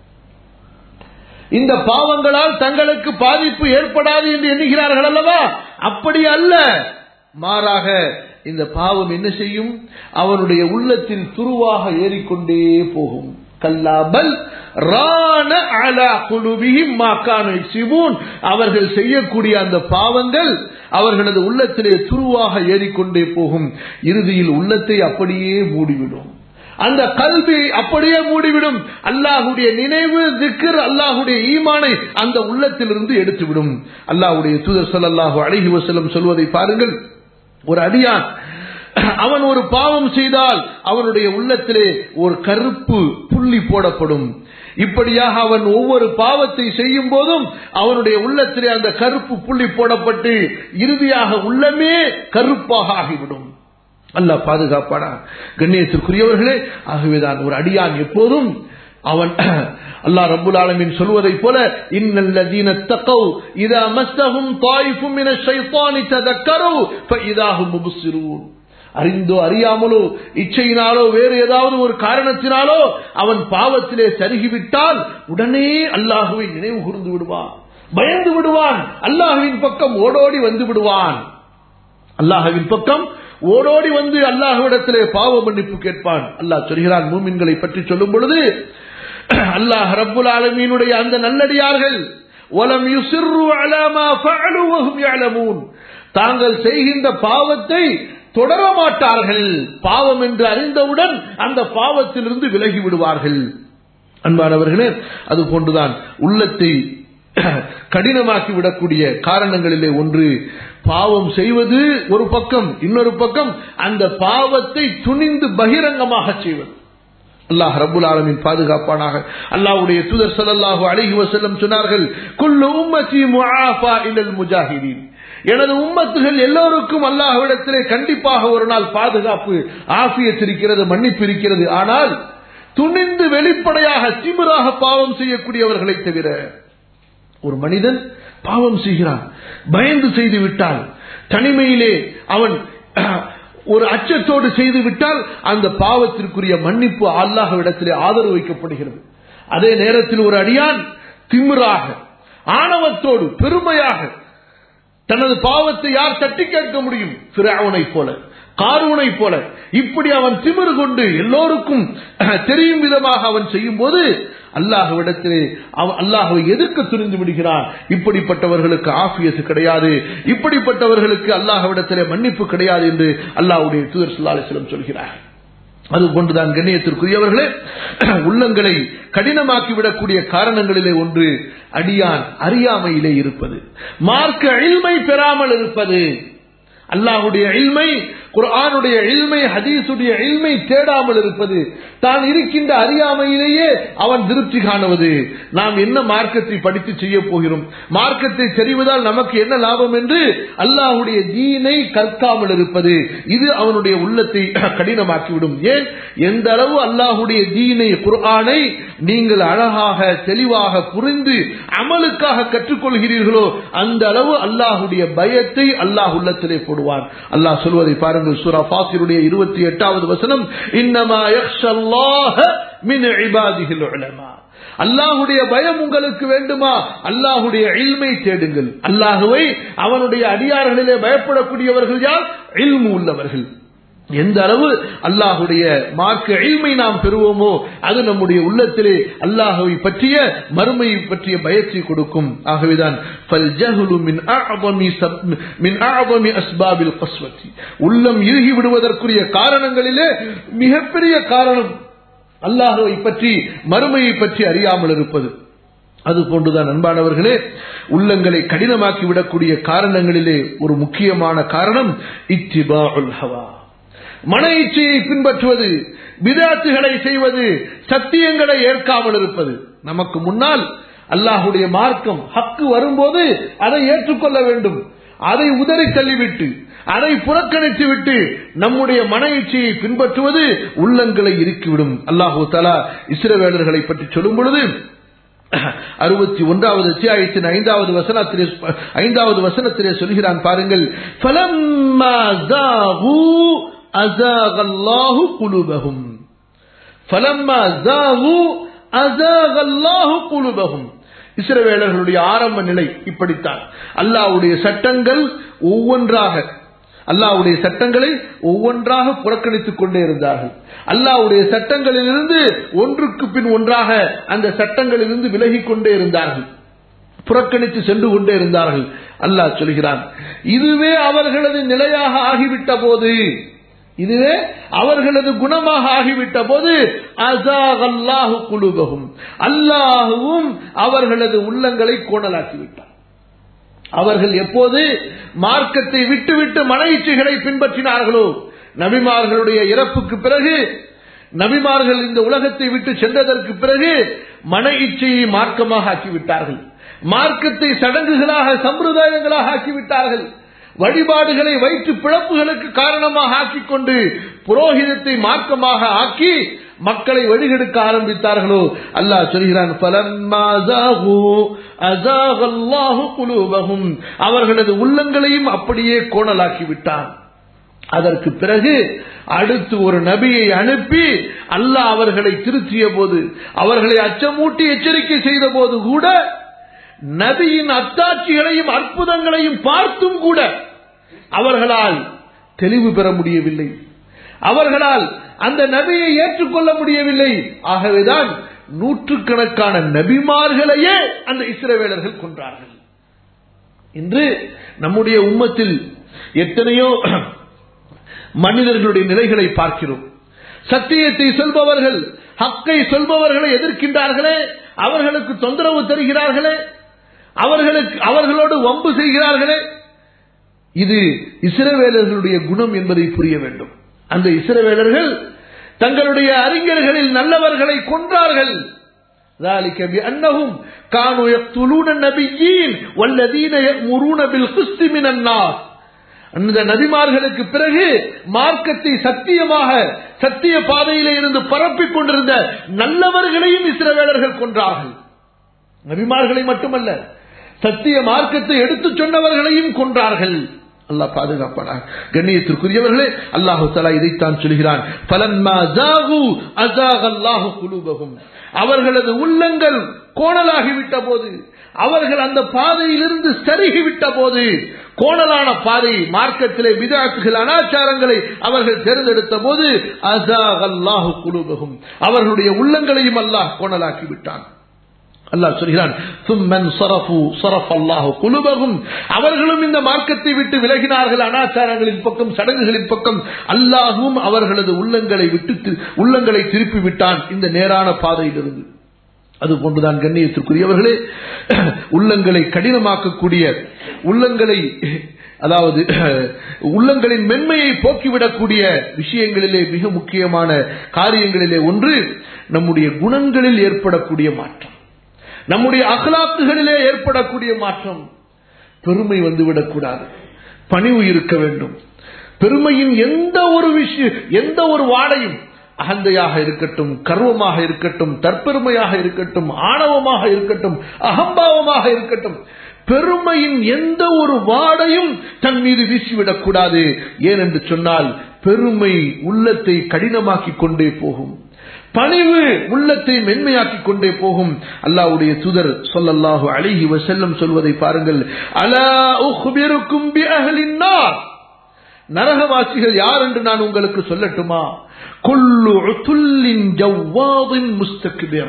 இந்த பாவங்களால் தங்களுக்கு பாதிப்பு ஏற்படாது என்று எண்ணுகிறார்கள் அல்லவா? அப்படி அல்ல. மாறாக இந்த பாவம் என்ன செய்யும்? அவனுடைய உள்ளத்தில் துருவாக ஏறிக்கொண்டே போகும். கல்லா பல் ரான அலா குலூபிஹிம் மா கானூ யக்ஸிபூன். அவர்கள் செய்யக்கூடிய அந்த பாவங்கள் அவர்களது உள்ளத்திலே துருவாக ஏறிக்கொண்டே போகும். இறுதியில் உள்ளத்தை அப்படியே மூடிவிடும். அந்த கல்வி அப்படியே மூடிவிடும். அல்லாஹ்வுடைய நினைவு, திக்ர், அல்லாஹ்வுடைய ஈமானை அந்த உள்ளத்திலிருந்து எடுத்துவிடும். அல்லாஹ்வுடைய தூதர் ஸல்லல்லாஹு அலைஹி வஸல்லம் சொல்வதை பாருங்கள். ஒரு அடியான் அவன் ஒரு பாவம் செய்தால் அவனுடைய உள்ளத்திலே ஒரு கருப்பு புள்ளி போடப்படும். இப்படியாக அவன் ஒவ்வொரு பாவத்தை செய்யும் போதும் அவனுடைய உள்ளத்திலே அந்த கருப்பு புள்ளி போடப்பட்டு இறுதியாக உள்ளமே கருப்பாக ஆகிவிடும். அல்லாஹ் பாதுகாப்பானா. கண்ணியத்திற்குரியவர்களே, ஆகவேதான் ஒரு அடியான் எப்போதும் அவன் அல்லாஹ் ரப்புல் ஆலமீன் சொல்வதைப் போல, இன்னல்லதீன தகவ் இதா மஸ்ஸஹும் தாயிஃபும் மினஷ் ஷைத்தானி ததக்கரு ஃபஇதா ஹும் முப்ஸிரூன். அறிந்தோ அறியாமலோ, இச்சையினாலோ, வேறு ஏதாவது ஒரு காரணத்தினாலோ அவன் பாவத்திலே சருகிவிட்டால் உடனே அல்லாஹுவை நினைவு கூர்ந்து விடுவான், பயந்து விடுவான், அல்லாஹுவின் பக்கம் ஓடோடி வந்து விடுவான். அல்லாஹுவின் பக்கம் ஓடோடி வந்து அல்லாஹ்விடத்திலே பாவ மன்னிப்பு கேட்பான். அல்லாஹ் சொல்கிறான், மூமின்களை பற்றி சொல்லும் பொழுது, அல்லாஹ் ரப்புல் ஆலமீனுடைய அந்த நல்லடியார்கள் வலம் யுஸிர்ரு அலா மா ஃபஅலு வஹும் யஅலமூன், தாங்கள் செய்கின்ற பாவத்தை தொடர மாட்டார்கள். பாவம் என்று அறிந்தவுடன் அந்த பாவத்திலிருந்து விலகி விடுவார்கள். அன்பானவர்களே, அது போன்றுதான் உள்ளத்தை கடினமாக்கி விடக்கூடிய காரணங்களிலே ஒன்று பாவம் செய்வது ஒரு பக்கம், இன்னொரு பக்கம் அந்த பாவத்தை துணிந்து பகிரங்கமாக செய்வது. அல்லாஹ் ரப்புல் ஆலமீன் பாதுகாப்பானாக. அல்லாஹ்வுடைய தூதர் ஸல்லல்லாஹு அலைஹி வஸல்லம் சொன்னார்கள், குல்லு உம்மத்தி முஆஃபா இல்லல் முஜாஹிதீன். எனது உம்மத்துகள் எல்லோருக்கும் அல்லாஹ்விடத்திலே கண்டிப்பாக ஒரு நாள் பாதுகாப்பு, ஆஃபியத் இருக்கிறது, மன்னிப்பு இருக்கிறது. ஆனால் துணிந்து வெளிப்படையாக திமிராக பாவம் செய்யக்கூடியவர்களை தவிர. ஒரு மனிதன் பாவம் செய்கிறான், பயந்து செய்து விட்டால், தனிமையிலே அவன் ஒரு அச்சத்தோடு செய்து விட்டால் அந்த பாவத்திற்குரிய மன்னிப்பு அல்லாஹ்விடத்திலே ஆதரவு வைக்கப்படுகிறது. அதே நேரத்தில் ஒரு அடியான் திமிராக, ஆணவத்தோடு, பெருமையாக தனது பாவத்தை யார் தட்டி கேட்க முடியும்? ஃபிரௌனை போல, காரூனை போல இப்படி அவன் திமிரு கொண்டு எல்லோருக்கும் தெரியும் விதமாக அவன் செய்யும் போது அல்லாஹ்விடத்திலே அல்லாஹ்வை எதிர்க்க துணிந்து விடுகிறான். இப்படிப்பட்டவர்களுக்கு ஆஃபியத்து கிடையாது, இப்படிப்பட்டவர்களுக்கு அல்லாஹ்விடத்திலே மன்னிப்பு கிடையாது என்று அல்லாஹ்வுடைய தூதர் ஸல்லல்லாஹு அலைஹி வஸல்லம் சொல்கிறார். அதுபோன்றுதான் கண்ணியத்திற்குரியவர்களே, உள்ளங்களை கடினமாக்கிவிடக்கூடிய காரணங்களிலே ஒன்று அடியான் அறியாமையிலே இருப்பது, மார்க்க இல்மை பெறாமல் இருப்பது. அல்லாஹ்வுடைய இல்மை, குர்ஆனுடைய இல்மை, ஹதீஸுடைய இல்மை தேடாமல் இருப்பது, தான் இருக்கின்ற அறியாமையிலேயே அவன் திருப்தி காணுவது. நாம் என்ன மார்க்கத்தை படித்து செய்ய போகிறோம், மார்க்கத்தை தெரிவதால் நமக்கு என்ன லாபம் என்று அல்லாஹ்வுடைய தீனை கற்காமல் இருப்பது, இது அவனுடைய உள்ளத்தை கடினமாக்கிவிடும். ஏன்? எந்த அளவு அல்லாஹ்வுடைய தீனை, குர்ஆனை நீங்கள் அழகாக தெளிவாக புரிந்து அமலுக்காக கற்றுக்கொள்கிறீர்களோ அந்த அளவு அல்லாஹ்வுடைய பயத்தை அல்லாஹ் உள்ளத்திலே போடுவான். அல்லாஹ் சொல்வதை பாருங்கள், சூரா ஃபாத்திருடைய 28வது வசனம், இன்னமா யக்ஷல்லாஹ மின் இபாதிஹில் உலமா. அல்லாஹ்வுடைய பயம் உங்களுக்கு வேண்டுமா? அல்லாஹ்வுடைய இல்மை தேடுங்கள். அல்லாஹ்வை, அவனுடைய அடியார்களிலே பயப்படக்கூடியவர்கள் யார்? இல்மு உள்ளவர்கள். எந்த அளவு அல்லாஹ்வுடைய மார்க்க இல்மை நாம் பெறுவோமோ அது நம்முடைய உள்ளத்திலே அல்லாஹ்வை பற்றிய, மறுமையை பற்றிய பயத்தை கொடுக்கும். ஆகவேதான் ஃபல்ஜஹ்லு மின் அஅஸமி அஸ்பாபில் கஸ்வதி, உள்ளம் இறுகி விடுவதற்குரிய காரணங்களிலே மிகப்பெரிய காரணம் அல்லாஹ்வை பற்றி, மறுமையை பற்றி அறியாமல் இருப்பது. அதுபோன்றுதான் அன்பானவர்களே, உள்ளங்களை கடினமாக்கி விடக்கூடிய காரணங்களிலே ஒரு முக்கியமான காரணம் இத்திபாஉல் ஹவா, மன இச்சையை பின்பற்றுவது, பிதஅத்துகளை செய்வது, சத்தியங்களை ஏற்காமல் இருப்பது. நமக்கு முன்னால் அல்லாஹ்வுடைய மார்க்கம் ஹக்கு வரும்போது அதை ஏற்றுக்கொள்ள வேண்டும், அதை உதறி தள்ளிவிட்டு அதை புறக்கணித்து விட்டு நம்முடைய மன இச்சையை பின்பற்றுவது உள்ளங்களை இறுக்கிவிடும். அல்லாஹ் தஆலா இஸ்ரவேலர்களை பற்றி சொல்லும் பொழுது 61வது அத்தியாயத்தின் 5வது வசனத்திலே சொல்கிறான் பாருங்கள், ஃபலம்மா ஸாகு அஸாகல்லாஹு குலூபஹும், ஃபலம்மா ஸாகு அஸாகல்லாஹு குலூபஹும். இஸ்ரவேலர்களுடைய ஆரம்ப நிலை இப்படித்தான். அல்லாஹ்வுடைய சட்டங்களை ஒவ்வொன்றாக புறக்கணித்துக் கொண்டே இருந்தார்கள். அல்லாஹ்வுடைய சட்டங்களிலிருந்து ஒன்றுக்கு பின் ஒன்றாக அந்த சட்டங்களிலிருந்து விலகிக் கொண்டே இருந்தார்கள், புறக்கணித்து சென்று கொண்டே இருந்தார்கள். அல்லாஹ் சொல்கிறான், இதுவே அவர்களது நிலையாக ஆகிவிட்ட போது, இதுவே அவர்களது குணமாக ஆகிவிட்ட போது அஸாகல்லாஹு குலூபஹும், அல்லாஹ்வும் அவர்களது உள்ளங்களை கோணலாக்கிவிட்டார். அவர்கள் எப்போது மார்க்கத்தை விட்டுவிட்டு மன இச்சைகளை பின்பற்றினார்களோ, நபிமார்களுடைய இறப்புக்கு பிறகு, நபிமார்கள் இந்த உலகத்தை விட்டு சென்றதற்கு பிறகு மன இச்சையை மார்க்கமாக ஆக்கிவிட்டார்கள், மார்க்கத்தை சடங்குகளாக சம்பிரதாயங்களாக ஆக்கிவிட்டார்கள், வழிபாடுகளை வயிற்று பிழப்புகளுக்கு காரணமாக ஆக்கிக் கொண்டு புரோகிதத்தை மார்க்கமாக ஆக்கி மக்களை வழிகெடுக்க ஆரம்பித்தார்களோ, அல்லாஹ் சொல்கிறான், ஃபலம்மா ஸாகு அஸாகல்லாஹு குலூபஹும், அவர்களது உள்ளங்களையும் அப்படியே கோணலாக்கி விட்டான். அதற்கு பிறகு அடுத்து ஒரு நபியை அனுப்பி அல்லாஹ் அவர்களை திருத்திய போது, அவர்களை அச்சமூட்டி எச்சரிக்கை செய்த போது கூட, நபியின் அத்தாட்சிகளையும் அற்புதங்களையும் பார்த்தும் கூட அவர்களால் தெளிவு பெற முடியவில்லை, அவர்களால் அந்த நபியை ஏற்றுக்கொள்ள முடியவில்லை. ஆகவேதான் நூற்றுக்கணக்கான நபிமார்களையே அந்த இஸ்ரவேலர்கள் கொன்றார்கள். இன்று நம்முடைய உம்மத்தில் எத்தனையோ மனிதர்களுடைய நிலைகளை பார்க்கிறோம். சத்தியத்தை சொல்பவர்கள், ஹக்கை சொல்பவர்களை எதிர்க்கின்றார்களே, அவர்களுக்கு தொந்தரவு தருகிறார்களே, அவர்களோடு வம்பு செய்கிறார்களே, இது இஸ்ரவேலர்களுடைய குணம் என்பதை புரிய வேண்டும். அந்த இஸ்ரவேலர்கள் தங்களுடைய அறிஞர்களில் நல்லவர்களை கொன்றார்கள். ذلك بأنهم كانوا يقتلون النبيين والذين يأمرون بالقسط من الناس. அந்த நபிமார்களுக்கு பிறகு மார்க்கத்தை சத்தியமாக சத்திய பாதையிலே இருந்து பரப்பிக் கொண்டிருந்த நல்லவர்களையும் இஸ்ரவேலர்கள் கொன்றார்கள். நபிமார்களை மட்டுமல்ல, சத்திய மார்க்கத்தை எடுத்துச் சொன்னவர்களையும் கொன்றார்கள். அல்லாஹ் பாதுகாப்பானாக. கண்ணியத்திற்குரியவர்களே, அல்லாஹு தஆலா இதைத்தான் சொல்கிறான், ஃபலம்மா ஸாகு அஸாகல்லாஹு குலூபஹும், அவர்களது உள்ளங்கள் கோணலாகிவிட்ட போது, அவர்கள் அந்த பாதையிலிருந்து சருகிவிட்ட போது, கோணலான பாதை மார்க்கத்திலே பிதஅத்துகள் அனாச்சாரங்களை அவர்கள் தேர்ந்தெடுத்த போது அஸாகல்லாஹு குலூபஹும், அவர்களுடைய உள்ளங்களையும் அல்லாஹ் கோணலாக்கி விட்டான். அல்லாஹ் சொல்கிறான், சும்மன் ஸரஃபு ஸரஃபல்லாஹு குலூபஹும், அவர்களும் இந்த மார்க்கத்தை விட்டு விலகினார்கள், அனாச்சாரங்களின் பக்கம் சடங்குகளின் பக்கம். அல்லாஹ்வும் அவர்களது உள்ளங்களை திருப்பி விட்டான் இந்த நேரான பாதையிலிருந்து. அதுபோன்றுதான் கண்ணியத்திற்குரியவர்களே, உள்ளங்களை கடினமாக்கக்கூடிய, உள்ளங்களை அதாவது உள்ளங்களின் மென்மையை போக்கிவிடக்கூடிய விஷயங்களிலே மிக முக்கியமான காரியங்களிலே ஒன்று நம்முடைய குணங்களில் ஏற்படக்கூடிய மாற்றம், நம்முடைய அக்லாக்குகளிலே ஏற்படக்கூடிய மாற்றம். பெருமை வந்துவிடக்கூடாது, பணிவு இருக்க வேண்டும். பெருமையின் எந்த ஒரு வாடையும், அகந்தையாக இருக்கட்டும், கர்வமாக இருக்கட்டும், தற்பெருமையாக இருக்கட்டும், ஆணவமாக இருக்கட்டும், அகம்பாவமாக இருக்கட்டும், பெருமையின் எந்த ஒரு வாடையும் தன் மீது வீசிவிடக்கூடாது. ஏனென்று சொன்னால் பெருமை உள்ளத்தை கடினமாக்கிக் கொண்டே போகும், பணிவு உள்ளத்தை மென்மையாக்கிக் கொண்டே போகும். அல்லாஹ்வுடைய தூதர் ஸல்லல்லாஹு அலைஹி வஸல்லம் சொல்வதை பாருங்கள், அலா உக்பிருக்கும் பி அஹ்லின் நார், நரகவாசிகள் யார் என்று நான் உங்களுக்கு சொல்லட்டுமா? குல்லு உதுல்லின் ஜவ்வாதின் முஸ்தக்பிர்,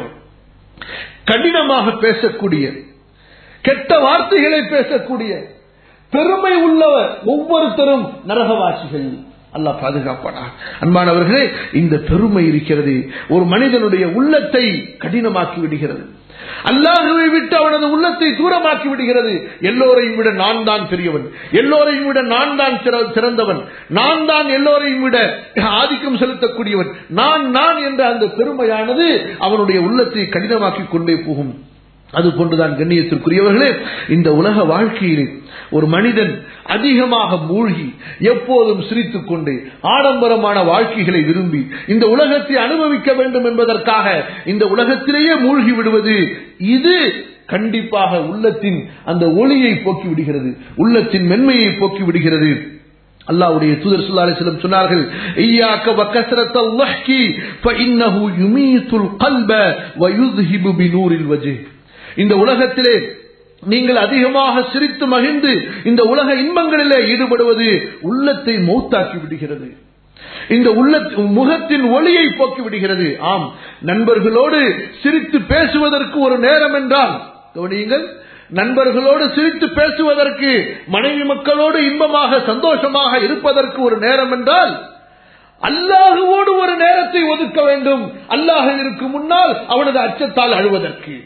கடினமாக பேசக்கூடிய, கெட்ட வார்த்தைகளை பேசக்கூடிய, பெருமை உள்ளவர் ஒவ்வொருத்தரும் நரகவாசிகள். அல்லாஹ் பாதுகாப்பானார். அன்பானவர்களே, இந்த பெருமை இருக்கிறது ஒரு மனிதனுடைய உள்ளத்தை கடினமாக்கி விடுகிறது. அல்லாஹ்வை விட்டு அவனது உள்ளத்தை தூரமாக்கி விடுகிறது. எல்லோரையும் விட நான் தான் பெரியவன், எல்லோரையும் விட நான் தான் சிறந்தவன், நான் தான் எல்லோரையும் விட ஆதிக்கம் செலுத்தக்கூடியவன், நான் என்ற அந்த பெருமையானது அவனுடைய உள்ளத்தை கடினமாக்கி கொண்டே போகும். அது போன்றுதான் கண்ணியத்திற்குரியவர்களே, இந்த உலக வாழ்க்கையில் ஒரு மனிதன் அதிகமாக மூழ்கி எப்போதும் சிரித்துக் கொண்டு ஆடம்பரமான வாழ்க்கைகளை விரும்பி இந்த உலகத்தை அனுபவிக்க வேண்டும் என்பதற்காக இந்த உலகத்திலேயே மூழ்கி விடுவது, இது கண்டிப்பாக உள்ளத்தின் அந்த ஒளியை போக்கி விடுகிறது, உள்ளத்தின் மென்மையை போக்கி விடுகிறது. அல்லாஹ்வுடைய தூதர் ஸல்லல்லாஹு அலைஹி வஸல்லம் சொன்னார்கள், இய்யாக வகஸ்ரத்தல் லஹ்கி ஃபஇன்னஹு யுமீதுல் கல்ப வயுذஹிபு பினூரில் வஜ். இந்த உலகத்திலே நீங்கள் அதிகமாக சிரித்து மகிழ்ந்து இந்த உலக இன்பங்களிலே ஈடுபடுவது உள்ளத்தை மௌத்தாக்கி விடுகிறது, இந்த முகத்தின் ஒளியை போக்கி விடுகிறது. ஆம், நண்பர்களோடு சிரித்து பேசுவதற்கு ஒரு நேரம் என்றால் கவனியுங்கள், நண்பர்களோடு சிரித்து பேசுவதற்கு, மனைவி மக்களோடு இன்பமாக சந்தோஷமாக இருப்பதற்கு ஒரு நேரம் என்றால் அல்லாஹ்வோடு ஒரு நேரத்தை ஒதுக்க வேண்டும். அல்லாஹ்விற்கு முன்னால் அவனது அச்சத்தால் அழுவதற்கு,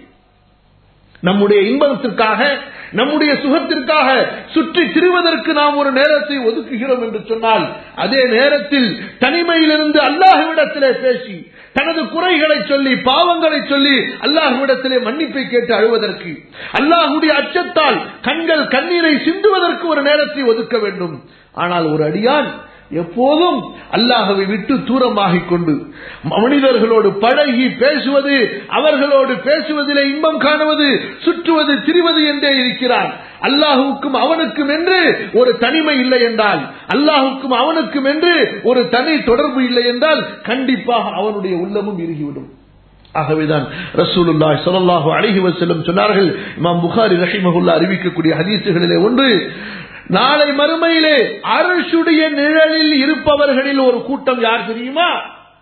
நம்முடைய இன்பத்திற்காக நம்முடைய சுகத்திற்காக சுற்றி திரிவதற்கு நாம் ஒரு நேரத்தை ஒதுக்குகிறோம் என்று சொன்னால், அதே நேரத்தில் தனிமையிலிருந்து அல்லாஹ்விடத்திலே பேசி தனது குறைகளை சொல்லி பாவங்களை சொல்லி அல்லாஹ்விடத்திலே மன்னிப்பை கேட்டு அழுவதற்கு, அல்லாஹ்வுடைய அச்சத்தால் கண்கள் கண்ணீரை சிந்துவதற்கு ஒரு நேரத்தை ஒதுக்க வேண்டும். ஆனால் ஒரு அடியான் எப்போதும் அல்லாஹ்வை விட்டு தூரமாகிக் கொண்டு மனிதர்களோடு பழகி பேசுவது, அவர்களோடு பேசுவதிலே இன்பம் காணுவது, சுற்றுவது திரிவது என்றே இருக்கிறான். அல்லாஹுக்கும் அவனுக்கும் என்று ஒரு தனிமை இல்லை என்றால், அல்லாஹுக்கும் அவனுக்கும் என்று ஒரு தனி தொடர்பு இல்லை என்றால் கண்டிப்பாக அவனுடைய உள்ளமும் இறுகிவிடும். ஆகவேதான் ரசூலுல்லாஹி ஸல்லல்லாஹு அலைஹி வஸல்லம் சொன்னார்கள், இமாம் புகாரி ரஹிமஹுல்லாஹ் அறிவிக்கக்கூடிய ஹதீஸுகளிலே ஒன்று, நாளை மறுமையிலே அர்ஷுடைய நிழலில் இருப்பவர்களில் ஒரு கூட்டம் யார் தெரியுமா?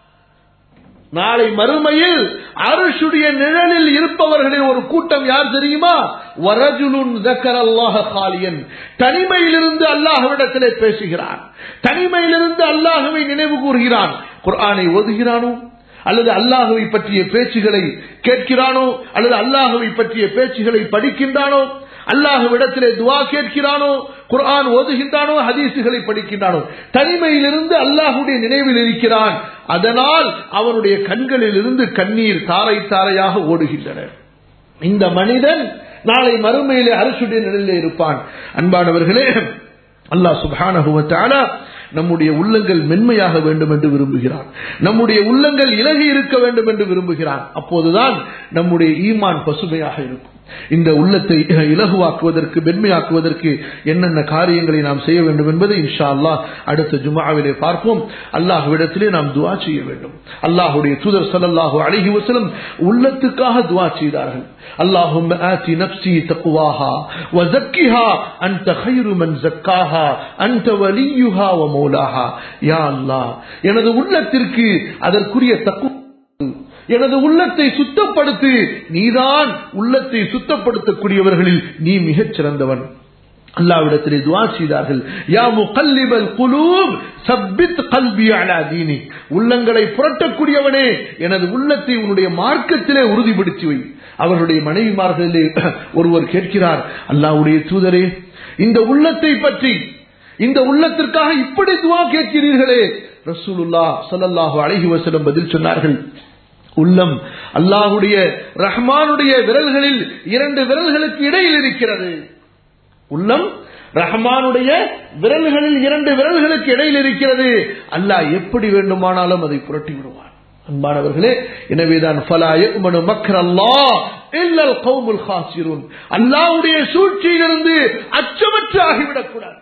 நாளை மறுமையில் அர்ஷுடைய நிழலில் இருப்பவர்களில் ஒரு கூட்டம் யார் தெரியுமா? வரஜுலுன் ஸக்கரல்லாஹ காலியன், தனிமையிலிருந்து அல்லாஹ்விடத்திலே பேசுகிறான், தனிமையிலிருந்து அல்லாஹ்வை நினைவு கூறுகிறான், குர்ஆனை ஓதுகிறானோ அல்லது அல்லாஹ்வை பற்றிய பேச்சுகளை கேட்கிறானோ அல்லது அல்லாஹ்வை பற்றிய பேச்சுகளை படிக்கின்றானோ, அல்லாஹ்விடத்திலே துஆ கேட்கிறானோ, குர்ஆன் ஓதுகின்றானோ, ஹதீஸுகளை படிக்கின்றானோ, தனிமையிலிருந்து அல்லாஹ்வுடைய நினைவில் இருக்கிறான். அதனால் அவனுடைய கண்களில் இருந்து கண்ணீர் தாரை தாரையாக ஓடுகின்றன. இந்த மனிதன் நாளை மறுமையிலே அர்ஷுடைய நிழலிலே இருப்பான். அன்பானவர்களே, அல்லாஹ் சுப்ஹானஹு வ தஆலா நம்முடைய உள்ளங்கள் மென்மையாக வேண்டும் என்று விரும்புகிறான், நம்முடைய உள்ளங்கள் இலகி இருக்க வேண்டும் என்று விரும்புகிறான். அப்போதுதான் நம்முடைய ஈமான் பசுமையாக இருக்கும். இந்த உள்ளத்தை இலகுவாக்குவதற்கு, மென்மையாக்குவதற்கு என்னென்ன காரியங்களை நாம் செய்ய வேண்டும் என்பதை இன்ஷா அல்லாஹ் அடுத்த ஜும்ஆவிலே பார்ப்போம். அல்லாஹ்விடத்திலே நாம் துஆ செய்ய வேண்டும். அல்லாஹ்வுடைய தூதர் ஸல்லல்லாஹு அலைஹி வஸல்லம் உள்ளத்துக்காக துஆ செய்தார்கள். அல்லாஹும்ம ஆதி நஃப்ஸி தக்வாஹா வ ஸக்கிஹா அன்த கைரு மன் ஸக்காஹா அன்த வலியுஹா வ மௌலாஹா. யா அல்லாஹ், எனது உள்ளத்திற்கு அதற்குரிய தக்வா, எனது உள்ளத்தை சுத்தப்படுத்து, நீதான் உள்ளத்தை சுத்தப்படுத்தக்கூடியவர்களில் நீ மிகச் சிறந்தவன். அல்லாஹ்விடத்திலே துஆ செய்தார்கள். யா முகல்லிபல் குலூப் சப்பித் கல்பி அலா தீனி, உள்ளங்களை புரட்டக்கூடியவனே, எனது உள்ளத்தை உன்னுடைய மார்க்கத்திலே உறுதிப்படுத்தி வை. அவர்களுடைய மனைவிமார்களிலே ஒருவர் கேட்கிறார், அல்லாஹ்வுடைய தூதரே, இந்த உள்ளத்தை பற்றி, இந்த உள்ளத்திற்காக இப்படி துஆ கேட்கிறீர்களே? ரசூலுல்லாஹ் ஸல்லல்லாஹு அலைஹி வஸல்லம் பதில் சொன்னார்கள், உள்ளம் அல்லாஹ்வுடைய ரஹ்மானுடைய விரல்களில் 2 விரல்களுக்கு இடையில் இருக்கிறது. உள்ளம் ரஹ்மானுடைய விரல்களில் 2 விரல்களுக்கு இடையில் இருக்கிறது. அல்லாஹ் எப்படி வேண்டுமானாலும் அதை புரட்டி விடுவான். அன்பானவர்களே, எனவேதான் ஃபலா யக்மனு மக்ரல்லாஹ் இல்லல் கௌமுல் காசிரூன், அல்லாஹ்வுடைய சூழ்ச்சியிலிருந்து அச்சமற்று ஆகிவிடக் கூடாது.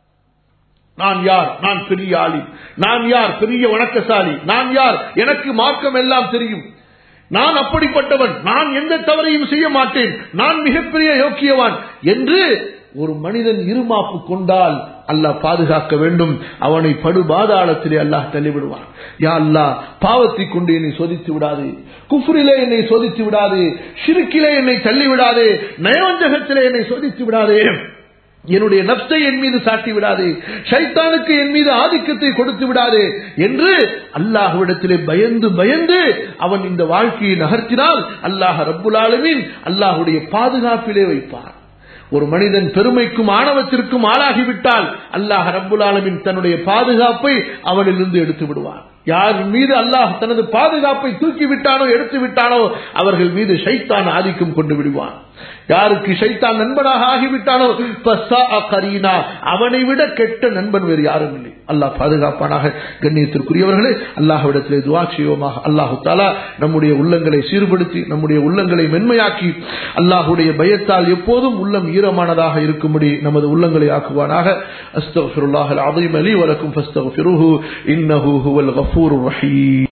நான் யார்? நான் பெரிய ஆலிம். நான் யார்? பெரிய வணக்கசாலி. நான் யார்? எனக்கு மார்க்கம் எல்லாம் தெரியும். நான் அப்படிப்பட்டவன், நான் எந்த தவறையும் செய்ய மாட்டேன், நான் மிகப்பெரிய யோக்கியவான் என்று ஒரு மனிதன் இருமாப்பு கொண்டால் அல்லாஹ் பாதுகாக்க வேண்டும். அவனை படுபாதாளத்திலே அல்லாஹ் தள்ளிவிடுவான். யா அல்லாஹ், பாவத்தை கொண்டு என்னை சோதித்து விடாதே, குஃப்ரிலே என்னை சோதித்து விடாதே, ஷிர்கிலே என்னை தள்ளி விடாதே, நயவஞ்சகத்திலே என்னை சோதித்து விடாதே. என்னுடைய நப்சை என் மீது சாட்டி விடாதே, ஷைத்தானுக்கு என் மீது ஆதிக்கத்தை கொடுத்து விடாதே என்று அல்லாஹ்விடத்திலே பயந்து பயந்து அவன் இந்த வாழ்க்கையை நகர்த்தினால் அல்லாஹ் ரப்புல் ஆலமீன் அல்லாஹ்வுடைய பாதுகாப்பிலே வைப்பார். ஒரு மனிதன் பெருமைக்கும் ஆணவத்திற்கும் ஆளாகிவிட்டால் அல்லாஹ் ரப்புல் ஆலமீன் தன்னுடைய பாதுகாப்பை அவனிலிருந்து எடுத்து விடுவார். யார் மீது அல்லாஹ் தனது பாதுகாப்பை தூக்கி விட்டானோ எடுத்து விட்டானோ அவர்கள் மீது ஷைத்தான் ஆதிக்கம் கொண்டு விடுவான். யாருக்கு ஷைத்தான் நண்பனாக ஆகிவிட்டானோ கரீனா, அவனை விட கெட்ட நண்பன் வேறு யாரும் இல்லை. அல்லாஹ் பாதுகாப்பானாக. கண்ணியத்திற்குரியவர்களே, அல்லாஹ்விடத்திலே துஆ செய்வோமாக. அல்லாஹு தஆலா நம்முடைய உள்ளங்களை சீர்படுத்தி நம்முடைய உள்ளங்களை மென்மையாக்கி அல்லாஹ்வுடைய பயத்தால் எப்போதும் உள்ளம் ஈரமானதாக இருக்கும்படி நமது உள்ளங்களை ஆக்குவானாக. அஸ்தக்ஃபிருல்லாஹல் அஸீம் லீ வ லக்கும் ஃபஸ்தக்ஃபிருஹு இன்னஹு ஹுவல் கஃபூருர் ரஹீம்.